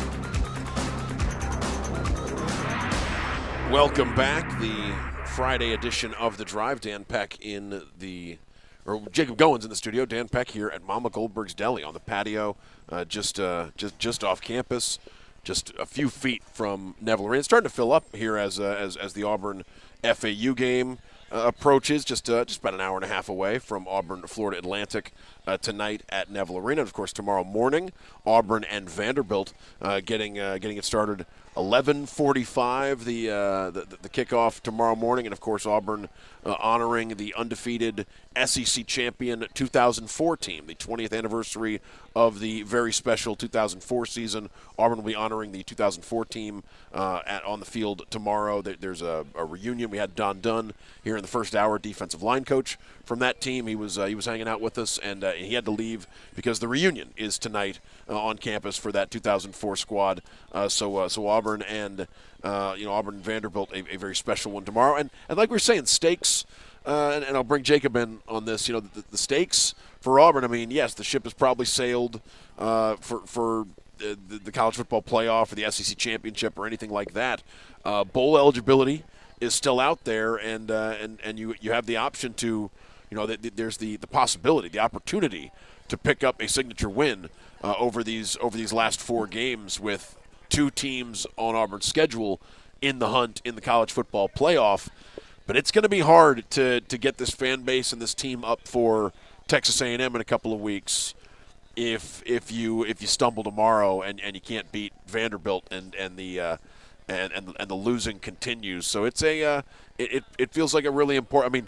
Speaker 3: Welcome back. The Friday edition of The Drive. Dan Peck in the, or Jacob Goins in the studio. Dan Peck here at Mama Goldberg's Deli on the patio, uh, just uh, just just off campus, just a few feet from Neville Arena. It's starting to fill up here as uh, as as the Auburn F A U game uh, approaches, just uh, just about an hour and a half away from Auburn, Florida Atlantic uh, tonight at Neville Arena. And of course, tomorrow morning, Auburn and Vanderbilt uh, getting uh, getting it started eleven forty-five, the, uh, the the kickoff tomorrow morning, and of course, Auburn uh, honoring the undefeated S E C champion two thousand four team, the twentieth anniversary of the very special two thousand four season. Auburn will be honoring the two thousand four team uh, at, on the field tomorrow. There, there's a, a reunion. We had Don Dunn here in the first hour, defensive line coach from that team. He was uh, he was hanging out with us, and uh, he had to leave because the reunion is tonight uh, on campus for that two thousand four squad. Uh, so uh, so Auburn and uh, you know Auburn and Vanderbilt, a, a very special one tomorrow. And and like we were saying, stakes. Uh, and, and I'll bring Jacob in on this. You know, the, the stakes for Auburn. I mean, yes, the ship has probably sailed uh, for for the, the college football playoff or the S E C championship or anything like that. Uh, bowl eligibility is still out there, and uh, and and you you have the option to, you know, the, the, there's the, the possibility, the opportunity to pick up a signature win uh, over these over these last four games with two teams on Auburn's schedule in the hunt in the college football playoff. But it's going to be hard to, to get this fan base and this team up for Texas A and M in a couple of weeks if if you if you stumble tomorrow and, and you can't beat Vanderbilt and and the uh, and, and and the losing continues. So it's a uh, it it feels like a really important. I mean,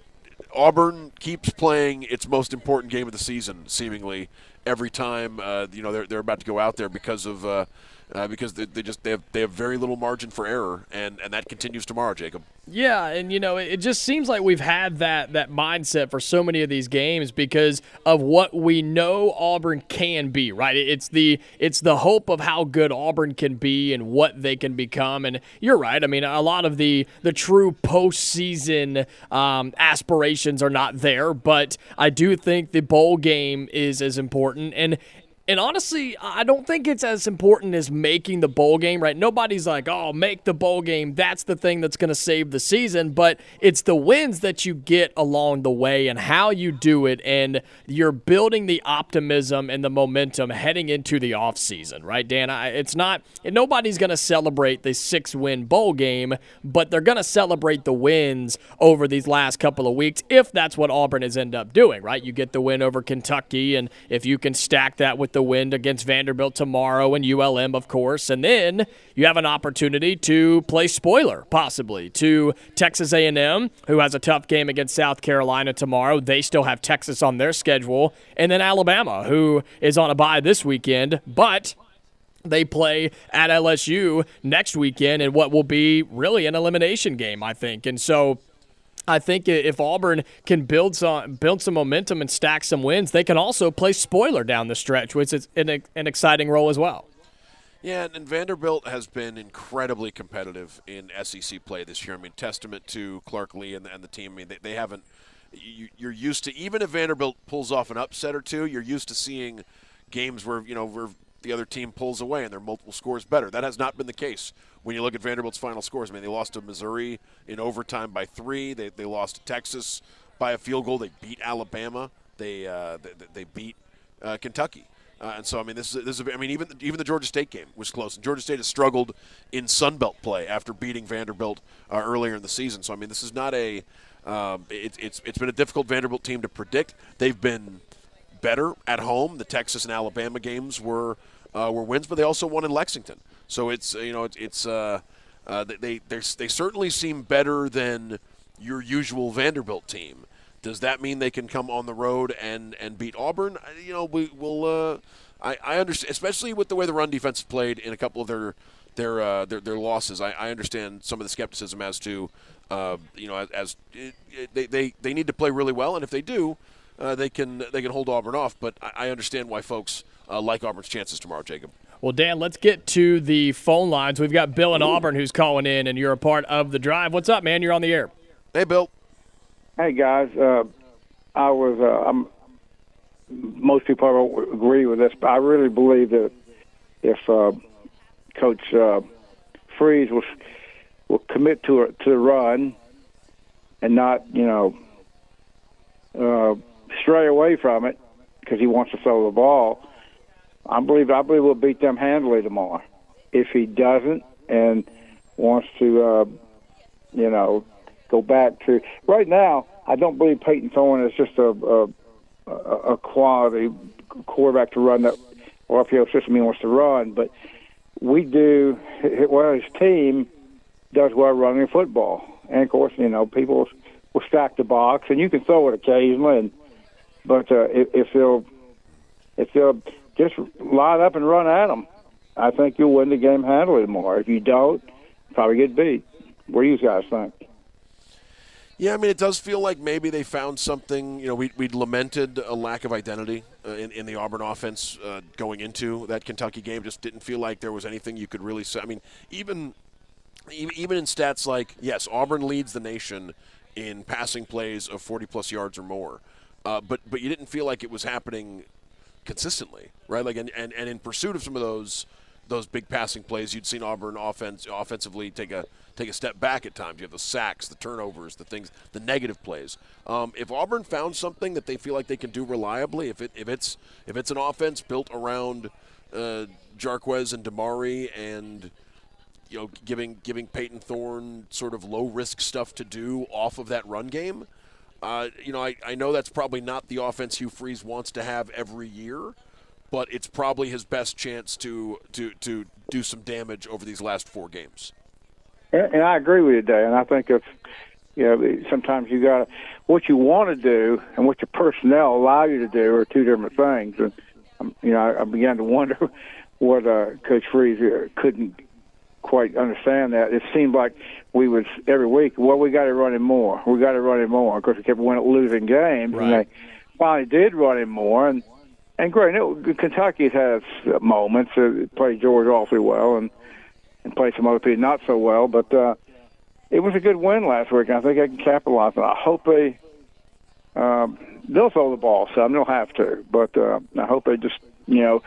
Speaker 3: Auburn keeps playing its most important game of the season seemingly every time uh, you know they're they're about to go out there because of. Uh, Uh, because they, they just they have they have very little margin for error, and, and that continues tomorrow, Jacob.
Speaker 6: Yeah, and you know it just seems like we've had that that mindset for so many of these games because of what we know Auburn can be. Right? It's the it's the hope of how good Auburn can be and what they can become. And you're right. I mean, a lot of the the true postseason um, aspirations are not there, but I do think the bowl game is as important. And. And honestly, I don't think it's as important as making the bowl game, right? Nobody's like, oh, make the bowl game. That's the thing that's going to save the season. But it's the wins that you get along the way and how you do it. And you're building the optimism and the momentum heading into the offseason, right, Dan? I, it's not – nobody's going to celebrate the six-win bowl game, but they're going to celebrate the wins over these last couple of weeks if that's what Auburn has ended up doing, right? You get the win over Kentucky, and if you can stack that with the win against Vanderbilt tomorrow and U L M, of course. And then you have an opportunity to play spoiler, possibly, to Texas A and M, who has a tough game against South Carolina tomorrow. They still have Texas on their schedule. And then Alabama, who is on a bye this weekend, but they play at L S U next weekend in what will be really an elimination game, I think. And so I think if Auburn can build some build some momentum and stack some wins, they can also play spoiler down the stretch, which is an, an exciting role as well.
Speaker 3: Yeah, and Vanderbilt has been incredibly competitive in S E C play this year. I mean, testament to Clark Lee and, and the team. I mean, they, they haven't you, – you're used to – even if Vanderbilt pulls off an upset or two, you're used to seeing games where, you know, where the other team pulls away and they're multiple scores better. That has not been the case when you look at Vanderbilt's final scores. I mean, they lost to Missouri in overtime by three. They they lost to Texas by a field goal. They beat Alabama. They uh, they, they beat uh, Kentucky. Uh, and so, I mean, this is, this is – I mean, even even the Georgia State game was close. And Georgia State has struggled in Sun Belt play after beating Vanderbilt uh, earlier in the season. So, I mean, this is not a um, – it, it's it's been a difficult Vanderbilt team to predict. They've been better at home. The Texas and Alabama games were uh, were wins, but they also won in Lexington. So it's you know it's, it's uh, uh, they they they certainly seem better than your usual Vanderbilt team. Does that mean they can come on the road and, and beat Auburn? You know, we will. Uh, I I understand, especially with the way the run defense has played in a couple of their their uh, their, their losses. I, I understand some of the skepticism as to uh, you know as, as it, it, they, they they need to play really well, and if they do, uh, they can they can hold Auburn off. But I, I understand why folks uh, like Auburn's chances tomorrow, Jacob.
Speaker 6: Well, Dan, let's get to the phone lines. We've got Bill in Auburn who's calling in, and you're a part of the drive. What's up, man? You're on the air.
Speaker 3: Hey, Bill.
Speaker 9: Hey, guys. Uh, I was. Uh, I'm, most people don't agree with this, but I really believe that if uh, Coach uh, Freeze will will commit to a, to the run and not, you know, uh, stray away from it because he wants to throw the ball, I believe I believe we'll beat them handily tomorrow. If he doesn't and wants to, uh, you know, go back to right now, I don't believe Peyton Thorne is just a a, a quality quarterback to run that R P O system he wants to run, but we do well. His team does well running football, and of course, you know, people will stack the box, and you can throw it occasionally. And, but uh, if, if they'll It's uh, just line up and run at them. I think you'll win the game handily more. If you don't, probably get beat. What do you guys think?
Speaker 3: Yeah, I mean, it does feel like maybe they found something. You know, we we lamented a lack of identity uh, in, in the Auburn offense uh, going into that Kentucky game. Just didn't feel like there was anything you could really say. I mean, even even in stats like, yes, Auburn leads the nation in passing plays of forty-plus yards or more, uh, but but you didn't feel like it was happening consistently, right? Like, and, and, and in pursuit of some of those those big passing plays, you'd seen Auburn offense offensively take a take a step back at times. You have the sacks, the turnovers, the things, the negative plays. Um, if Auburn found something that they feel like they can do reliably, if it if it's if it's an offense built around uh, Jarquez and Damari, and you know giving giving Peyton Thorne sort of low risk stuff to do off of that run game, uh, you know I, I know that's probably not the offense Hugh Freeze wants to have every year, but it's probably his best chance to to to do some damage over these last four games.
Speaker 9: And I agree with you, Dan. I think if you know, sometimes you got what you want to do and what your personnel allow you to do are two different things. And um, you know, I, I began to wonder what uh, Coach Freeze couldn't quite understand. That it seemed like we was every week. Well, we got to run him more. We got to run him more because we kept winning, losing games,
Speaker 6: right.
Speaker 9: And they finally did run him more. And and great, you know, Kentucky has moments. Uh, played George awfully well, and. and play some other people not so well, but uh, it was a good win last week, and I think I can capitalize on it. I hope they um, they'll throw the ball some, they'll have to, but uh, I hope they just, you know,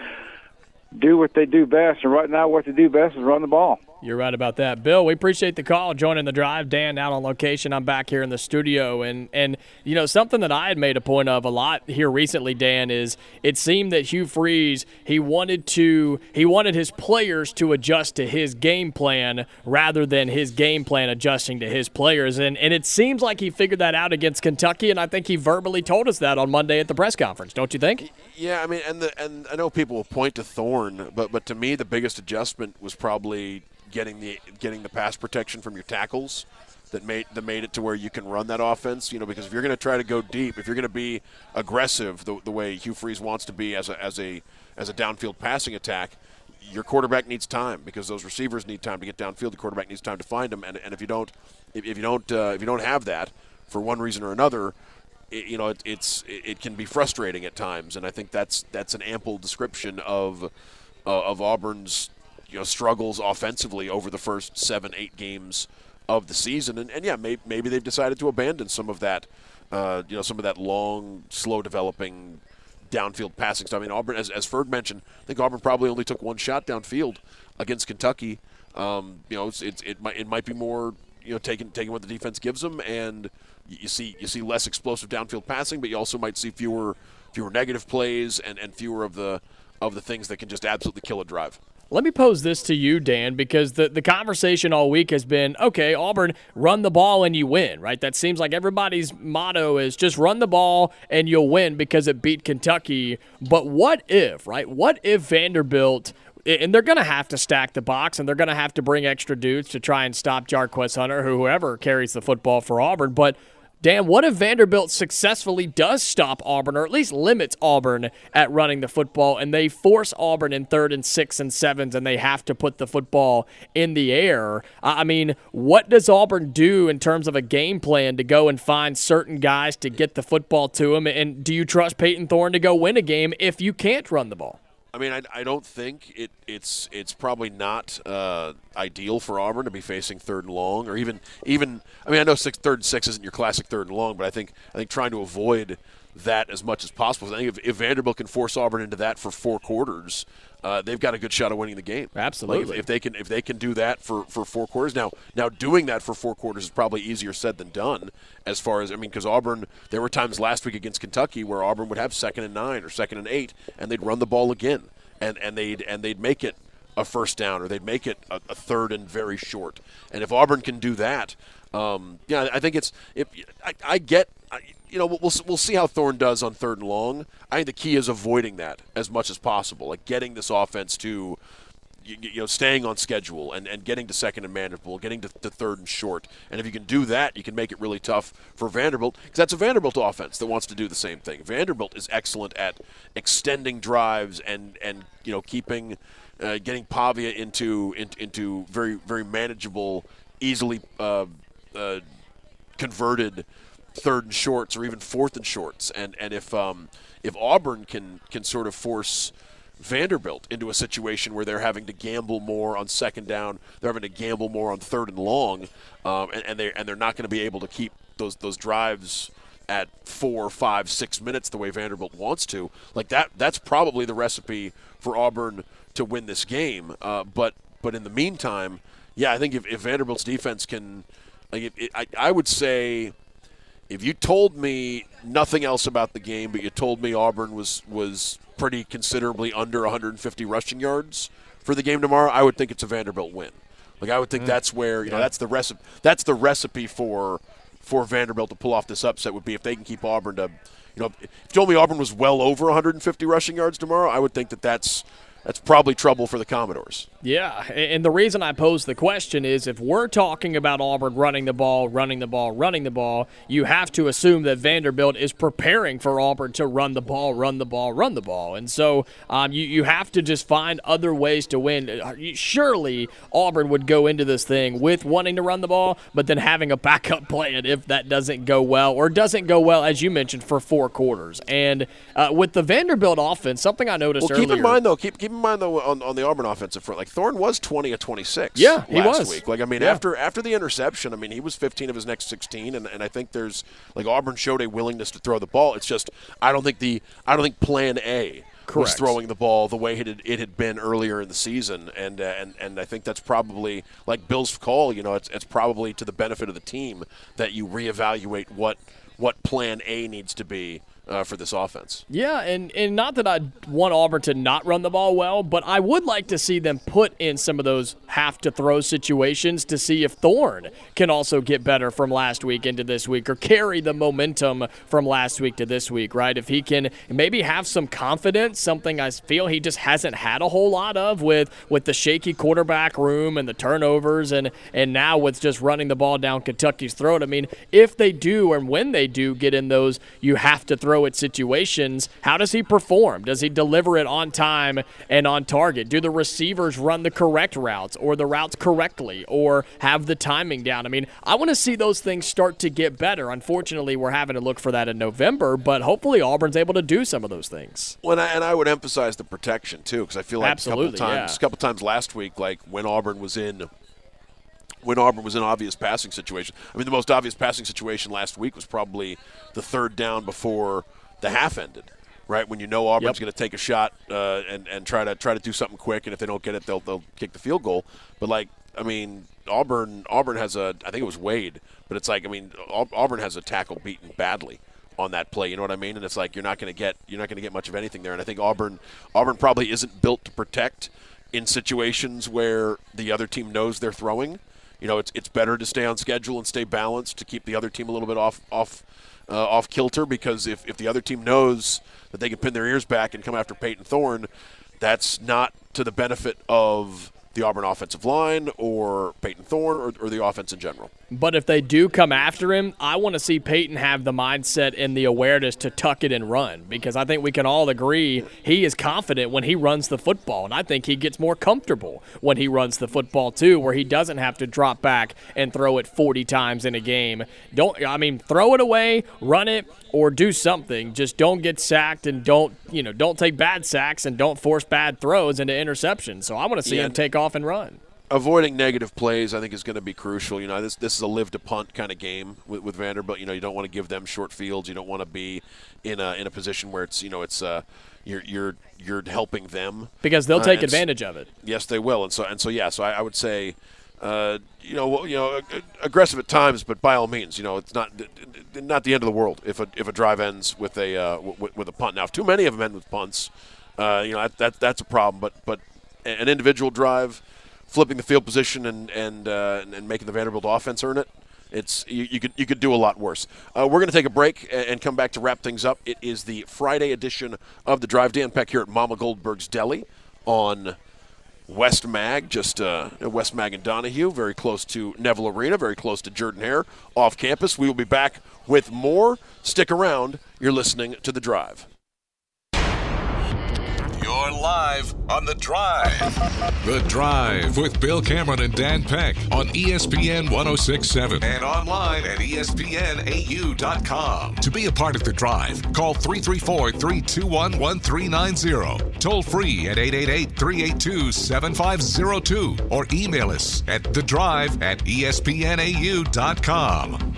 Speaker 9: do what they do best, and right now what they do best is run the ball.
Speaker 6: You're right about that. Bill, we appreciate the call, joining the drive. Dan out on location. I'm back here in the studio. And, and you know, something that I had made a point of a lot here recently, Dan, is it seemed that Hugh Freeze, he wanted to he wanted his players to adjust to his game plan rather than his game plan adjusting to his players. And, and it seems like he figured that out against Kentucky, and I think he verbally told us that on Monday at the press conference. Don't you think?
Speaker 3: Yeah, I mean, and the, and I know people will point to Thorne, but but to me the biggest adjustment was probably getting the getting the pass protection from your tackles that made that made it to where you can run that offense. You know, because if you're going to try to go deep, if you're going to be aggressive the, the way Hugh Freeze wants to be as a as a as a downfield passing attack, your quarterback needs time because those receivers need time to get downfield. The quarterback needs time to find them, and and if you don't if, if you don't uh, if you don't have that for one reason or another, it, you know it, it's it, it can be frustrating at times. And I think that's that's an ample description of uh, of Auburn's you know struggles offensively over the first seven, eight games of the season, and, and yeah, maybe, maybe they've decided to abandon some of that, uh, you know, some of that long, slow developing downfield passing stuff. I mean, Auburn, as as Ferg mentioned, I think Auburn probably only took one shot downfield against Kentucky. Um, you know, it's, it's it might it might be more you know taking taking what the defense gives them, and you see you see less explosive downfield passing, but you also might see fewer fewer negative plays and, and fewer of the of the things that can just absolutely kill a drive.
Speaker 6: Let me pose this to you, Dan, because the, the conversation all week has been, okay, Auburn, run the ball and you win, right? That seems like everybody's motto is just run the ball and you'll win because it beat Kentucky. But what if, right? What if Vanderbilt, and they're going to have to stack the box and they're going to have to bring extra dudes to try and stop Jarquez Hunter, or whoever carries the football for Auburn, but Dan, what if Vanderbilt successfully does stop Auburn, or at least limits Auburn at running the football, and they force Auburn in third and six and sevens, and they have to put the football in the air? I mean, what does Auburn do in terms of a game plan to go and find certain guys to get the football to them? And do you trust Peyton Thorne to go win a game if you can't run the ball?
Speaker 3: I mean, I, I don't think it, it's it's probably not uh, ideal for Auburn to be facing third and long, or even even. I mean, I know six, third and six isn't your classic third and long, but I think I think trying to avoid that as much as possible. I think if, if Vanderbilt can force Auburn into that for four quarters, uh, they've got a good shot of winning the game.
Speaker 6: Absolutely.
Speaker 3: Like if, if they can if they can do that for, for four quarters. Now now doing that for four quarters is probably easier said than done. As far as I mean, because Auburn, there were times last week against Kentucky where Auburn would have second and nine or second and eight, and they'd run the ball again. And, and they'd and they'd make it a first down, or they'd make it a, a third and very short. And if Auburn can do that, um, yeah, I think it's. If I, I get, I, you know, we'll we'll see how Thorne does on third and long. I think the key is avoiding that as much as possible, like getting this offense to you, you know, staying on schedule and, and getting to second and manageable, getting to, to third and short. And if you can do that, you can make it really tough for Vanderbilt, because that's a Vanderbilt offense that wants to do the same thing. Vanderbilt is excellent at extending drives and, and you know, keeping uh, getting Pavia into in, into very very manageable, easily uh, uh, converted third and shorts or even fourth and shorts. And and if um, if Auburn can can sort of force Vanderbilt into a situation where they're having to gamble more on second down, they're having to gamble more on third and long, um, and, and they and they're not going to be able to keep those those drives at four, five, six minutes the way Vanderbilt wants to. Like that, that's probably the recipe for Auburn to win this game. Uh, but but in the meantime, yeah, I think if, if Vanderbilt's defense can, like, it, it, I I would say, if you told me nothing else about the game, but you told me Auburn was was pretty considerably under one hundred fifty rushing yards for the game tomorrow, I would think it's a Vanderbilt win. Like I would think mm. that's where you know that's the recipe. That's the recipe for for Vanderbilt to pull off this upset would be if they can keep Auburn to, you know, if you told me Auburn was well over one hundred fifty rushing yards tomorrow, I would think that that's that's probably trouble for the Commodores.
Speaker 6: Yeah, and the reason I pose the question is if we're talking about Auburn running the ball, running the ball, running the ball, you have to assume that Vanderbilt is preparing for Auburn to run the ball, run the ball, run the ball. And so um, you, you have to just find other ways to win. Surely Auburn would go into this thing with wanting to run the ball, but then having a backup plan if that doesn't go well, or doesn't go well, as you mentioned, for four quarters. And uh, with the Vanderbilt offense, something I noticed
Speaker 3: well,
Speaker 6: earlier.
Speaker 3: Keep in mind, though, keep, keep in mind, though, on, on the Auburn offensive front, like Thorne was twenty of twenty-six
Speaker 6: yeah, he
Speaker 3: last
Speaker 6: was.
Speaker 3: week. Like, I mean,
Speaker 6: yeah.
Speaker 3: after after the interception, I mean, he was fifteen of his next sixteen, and, and I think there's, like, Auburn showed a willingness to throw the ball. It's just, I don't think the, I don't think plan A
Speaker 6: Correct.
Speaker 3: was throwing the ball the way it had, it had been earlier in the season, and, uh, and and I think that's probably, like Bill's call, you know, it's it's probably to the benefit of the team that you reevaluate what what plan A needs to be Uh, for this offense.
Speaker 6: Yeah, and, and not that I want Auburn to not run the ball well, but I would like to see them put in some of those have-to-throw situations to see if Thorne can also get better from last week into this week, or carry the momentum from last week to this week, right? If he can maybe have some confidence, something I feel he just hasn't had a whole lot of with, with the shaky quarterback room and the turnovers, and, and now with just running the ball down Kentucky's throat. I mean, if they do, and when they do get in those you have to throw it situations, how does he perform? Does he deliver it on time and on target? Do the receivers run the correct routes, or the routes correctly, or have the timing down? I mean, I want to see those things start to get better. Unfortunately, we're having to look for that in November, but hopefully Auburn's able to do some of those things.
Speaker 3: Well, and I, and I would emphasize the protection too, because I feel like
Speaker 6: Absolutely,
Speaker 3: a couple times,
Speaker 6: yeah.
Speaker 3: a couple times last week, like when Auburn was in. When Auburn was in an obvious passing situation. I mean, the most obvious passing situation last week was probably the third down before the half ended, right? When you know Auburn's
Speaker 6: yep.
Speaker 3: going to take a shot uh, and and try to try to do something quick, and if they don't get it, they'll they'll kick the field goal. But like, I mean, Auburn Auburn has a I think it was Wade, but it's like I mean, Auburn has a tackle beaten badly on that play. You know what I mean? And it's like you're not going to get you're not going to get much of anything there. And I think Auburn Auburn probably isn't built to protect in situations where the other team knows they're throwing. You know, it's it's better to stay on schedule and stay balanced to keep the other team a little bit off off uh, off kilter, because if, if the other team knows that they can pin their ears back and come after Peyton Thorne, that's not to the benefit of the Auburn offensive line or Peyton Thorne or, or the offense in general.
Speaker 6: But if they do come after him, I want to see Peyton have the mindset and the awareness to tuck it and run, because I think we can all agree he is confident when he runs the football, and I think he gets more comfortable when he runs the football too, where he doesn't have to drop back and throw it forty times in a game. Don't I mean throw it away, run it, or do something. Just don't get sacked, and don't you know don't take bad sacks, and don't force bad throws into interceptions. So I want to see
Speaker 3: yeah.
Speaker 6: him take off and run.
Speaker 3: Avoiding negative plays, I think, is going to be crucial. You know, this this is a live to punt kind of game with, with Vanderbilt. You know, you don't want to give them short fields. You don't want to be in a in a position where it's you know it's uh you're you're you're helping them,
Speaker 6: because they'll
Speaker 3: uh,
Speaker 6: take advantage of it.
Speaker 3: Yes, they will. And so and so yeah. So I, I would say, uh, you know, you know, aggressive at times, but by all means, you know, it's not not the end of the world if a if a drive ends with a uh, with, with a punt. Now, if too many of them end with punts, uh, you know, that, that that's a problem. But but an individual drive, flipping the field position and and uh, and making the Vanderbilt offense earn it, it's you, you could you could do a lot worse. Uh, we're going to take a break and come back to wrap things up. It is the Friday edition of the Drive. Dan Peck here at Mama Goldberg's Deli on West Mag, just uh, West Mag and Donahue, very close to Neville Arena, very close to Jordan-Hare, off campus. We will be back with more. Stick around. You're listening to The Drive.
Speaker 2: You're live on The Drive. The Drive with Bill Cameron and Dan Peck on E S P N one oh six point seven and online at E S P N A U dot com. To be a part of The Drive, call three three four, three two one, one three nine zero. Toll free at eight eight eight, three eight two, seven five zero two or email us at thedrive at E S P N A U dot com.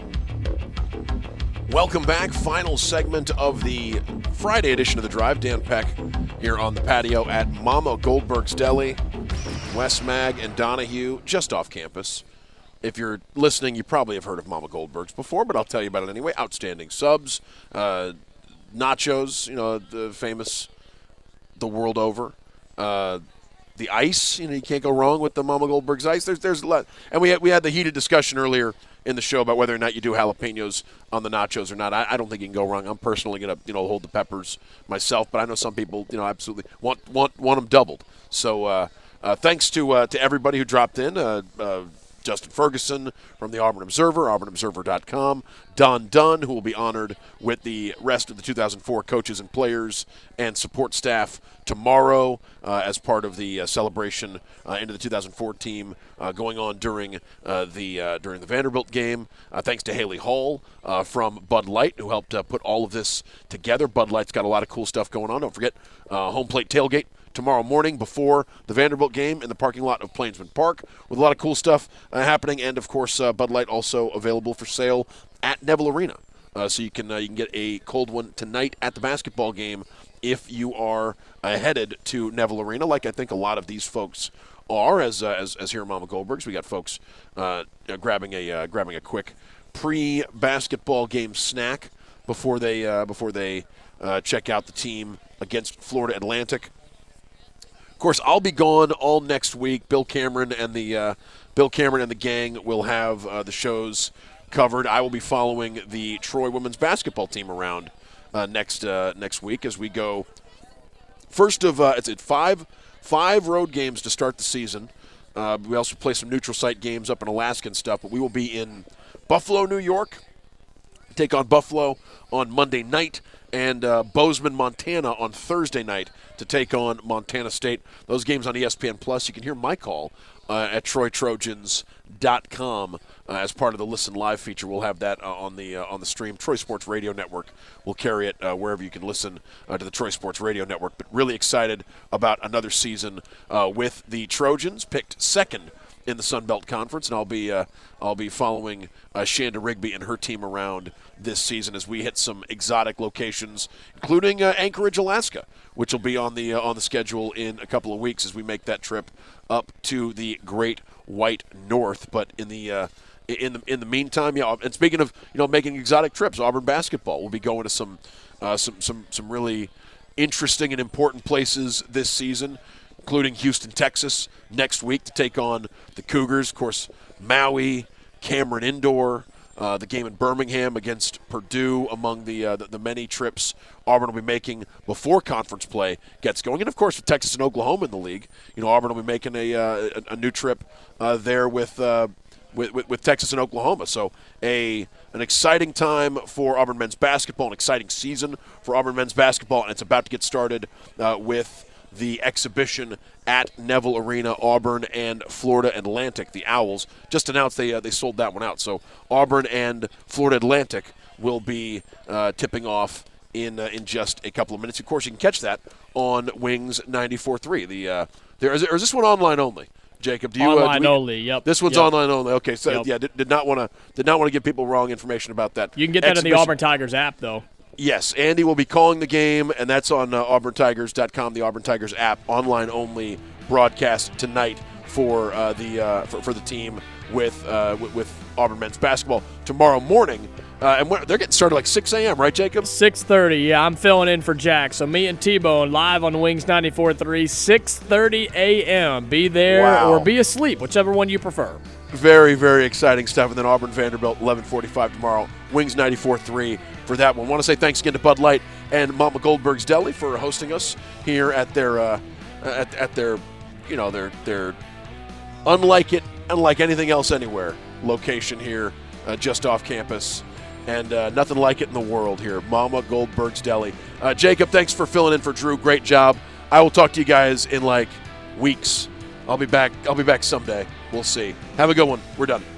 Speaker 3: Welcome back. Final segment of the Friday edition of The Drive. Dan Peck here on the patio at Mama Goldberg's Deli, West Mag and Donahue, just off campus. If you're listening, you probably have heard of Mama Goldberg's before, but I'll tell you about it anyway. Outstanding subs, uh, nachos, you know, the famous the world over. Uh, the ice, you know, you can't go wrong with the Mama Goldberg's ice. There's there's a lot. And we had, we had the heated discussion earlier in the show about whether or not you do jalapenos on the nachos or not. I, I don't think you can go wrong. I'm personally going to, you know, hold the peppers myself, but I know some people, you know, absolutely want want want them doubled. So uh, uh, thanks to uh, to everybody who dropped in. Uh, uh, Justin Ferguson from the Auburn Observer, auburn observer dot com. Don Dunn, who will be honored with the rest of the two thousand four coaches and players and support staff tomorrow uh, as part of the uh, celebration uh, into the two thousand four team uh, going on during uh, the uh, during the Vanderbilt game. Uh, thanks to Haley Hall uh, from Bud Light, who helped uh, put all of this together. Bud Light's got a lot of cool stuff going on. Don't forget, uh, home plate tailgate tomorrow morning before the Vanderbilt game in the parking lot of Plainsman Park with a lot of cool stuff uh, happening. And, of course, uh, Bud Light also available for sale at Neville Arena. Uh, so you can uh, you can get a cold one tonight at the basketball game if you are uh, headed to Neville Arena, like I think a lot of these folks are, as uh, as, as here at Mama Goldberg's. We got folks uh, grabbing a uh, grabbing a quick pre-basketball game snack before they uh, before they uh, check out the team against Florida Atlantic. Of course, I'll be gone all next week. Bill Cameron and the uh, Bill Cameron and the gang will have uh, the shows covered. I will be following the Troy women's basketball team around uh, next uh, next week as we go. First of uh, it's at five five road games to start the season. Uh, we also play some neutral site games up in Alaska and stuff. But we will be in Buffalo, New York. Take on Buffalo on Monday night, and uh, Bozeman, Montana on Thursday night to take on Montana State. Those games on E S P N Plus. You can hear my call uh, at troy trojans dot com uh, as part of the Listen Live feature. We'll have that uh, on the uh, on the stream. Troy Sports Radio Network will carry it uh, wherever you can listen uh, to the Troy Sports Radio Network. But really excited about another season uh, with the Trojans, picked second in the Sun Belt Conference, and I'll be uh, I'll be following uh, Shanda Rigby and her team around this season as we hit some exotic locations, including uh, Anchorage, Alaska, which will be on the uh, on the schedule in a couple of weeks as we make that trip up to the Great White North. But in the uh, in the in the meantime, yeah. And speaking of you know making exotic trips, Auburn basketball will be going to some uh, some some some really interesting and important places this season, including Houston, Texas, next week to take on the Cougars. Of course, Maui, Cameron Indoor, uh, the game in Birmingham against Purdue, among the, uh, the the many trips Auburn will be making before conference play gets going. And, of course, with Texas and Oklahoma in the league, you know, Auburn will be making a uh, a, a new trip uh, there with, uh, with, with with Texas and Oklahoma. So a an exciting time for Auburn men's basketball, an exciting season for Auburn men's basketball, and it's about to get started uh, with the exhibition at Neville Arena. Auburn and Florida Atlantic, the Owls, just announced they uh, they sold that one out. So Auburn and Florida Atlantic will be uh, tipping off in uh, in just a couple of minutes. Of course, you can catch that on Wings ninety-four point three. The uh, there is, or is this one online only? Jacob, do you
Speaker 6: online
Speaker 3: uh, do we,
Speaker 6: only? Yep.
Speaker 3: This one's
Speaker 6: yep.
Speaker 3: online only. Okay, so
Speaker 6: yep.
Speaker 3: yeah, did, did not want to did not want to give people wrong information about that.
Speaker 6: You can get that
Speaker 3: exhibition.
Speaker 6: in the Auburn Tigers app, though.
Speaker 3: Yes, Andy will be calling the game, and that's on uh, auburn tigers dot com, the Auburn Tigers app, online only broadcast tonight for uh, the uh, for, for the team with, uh, with with Auburn men's basketball tomorrow morning. Uh, and they're getting started like six a.m., right, Jacob?
Speaker 6: six thirty, yeah. I'm filling in for Jack. So me and T-Bone live on Wings ninety-four point three, six thirty a.m. Be there
Speaker 3: wow.
Speaker 6: or be asleep, whichever one you prefer.
Speaker 3: Very, very exciting stuff. And then Auburn Vanderbilt, eleven forty-five tomorrow. Wings ninety-four point three for that one. I want to say thanks again to Bud Light and Mama Goldberg's Deli for hosting us here at their uh, at, at their you know, they're they're unlike it, unlike anything else anywhere. Location here, uh, just off campus, and uh, nothing like it in the world here. Mama Goldberg's Deli. Uh, Jacob, thanks for filling in for Drew. Great job. I will talk to you guys in like weeks. I'll be back. I'll be back someday. We'll see. Have a good one. We're done.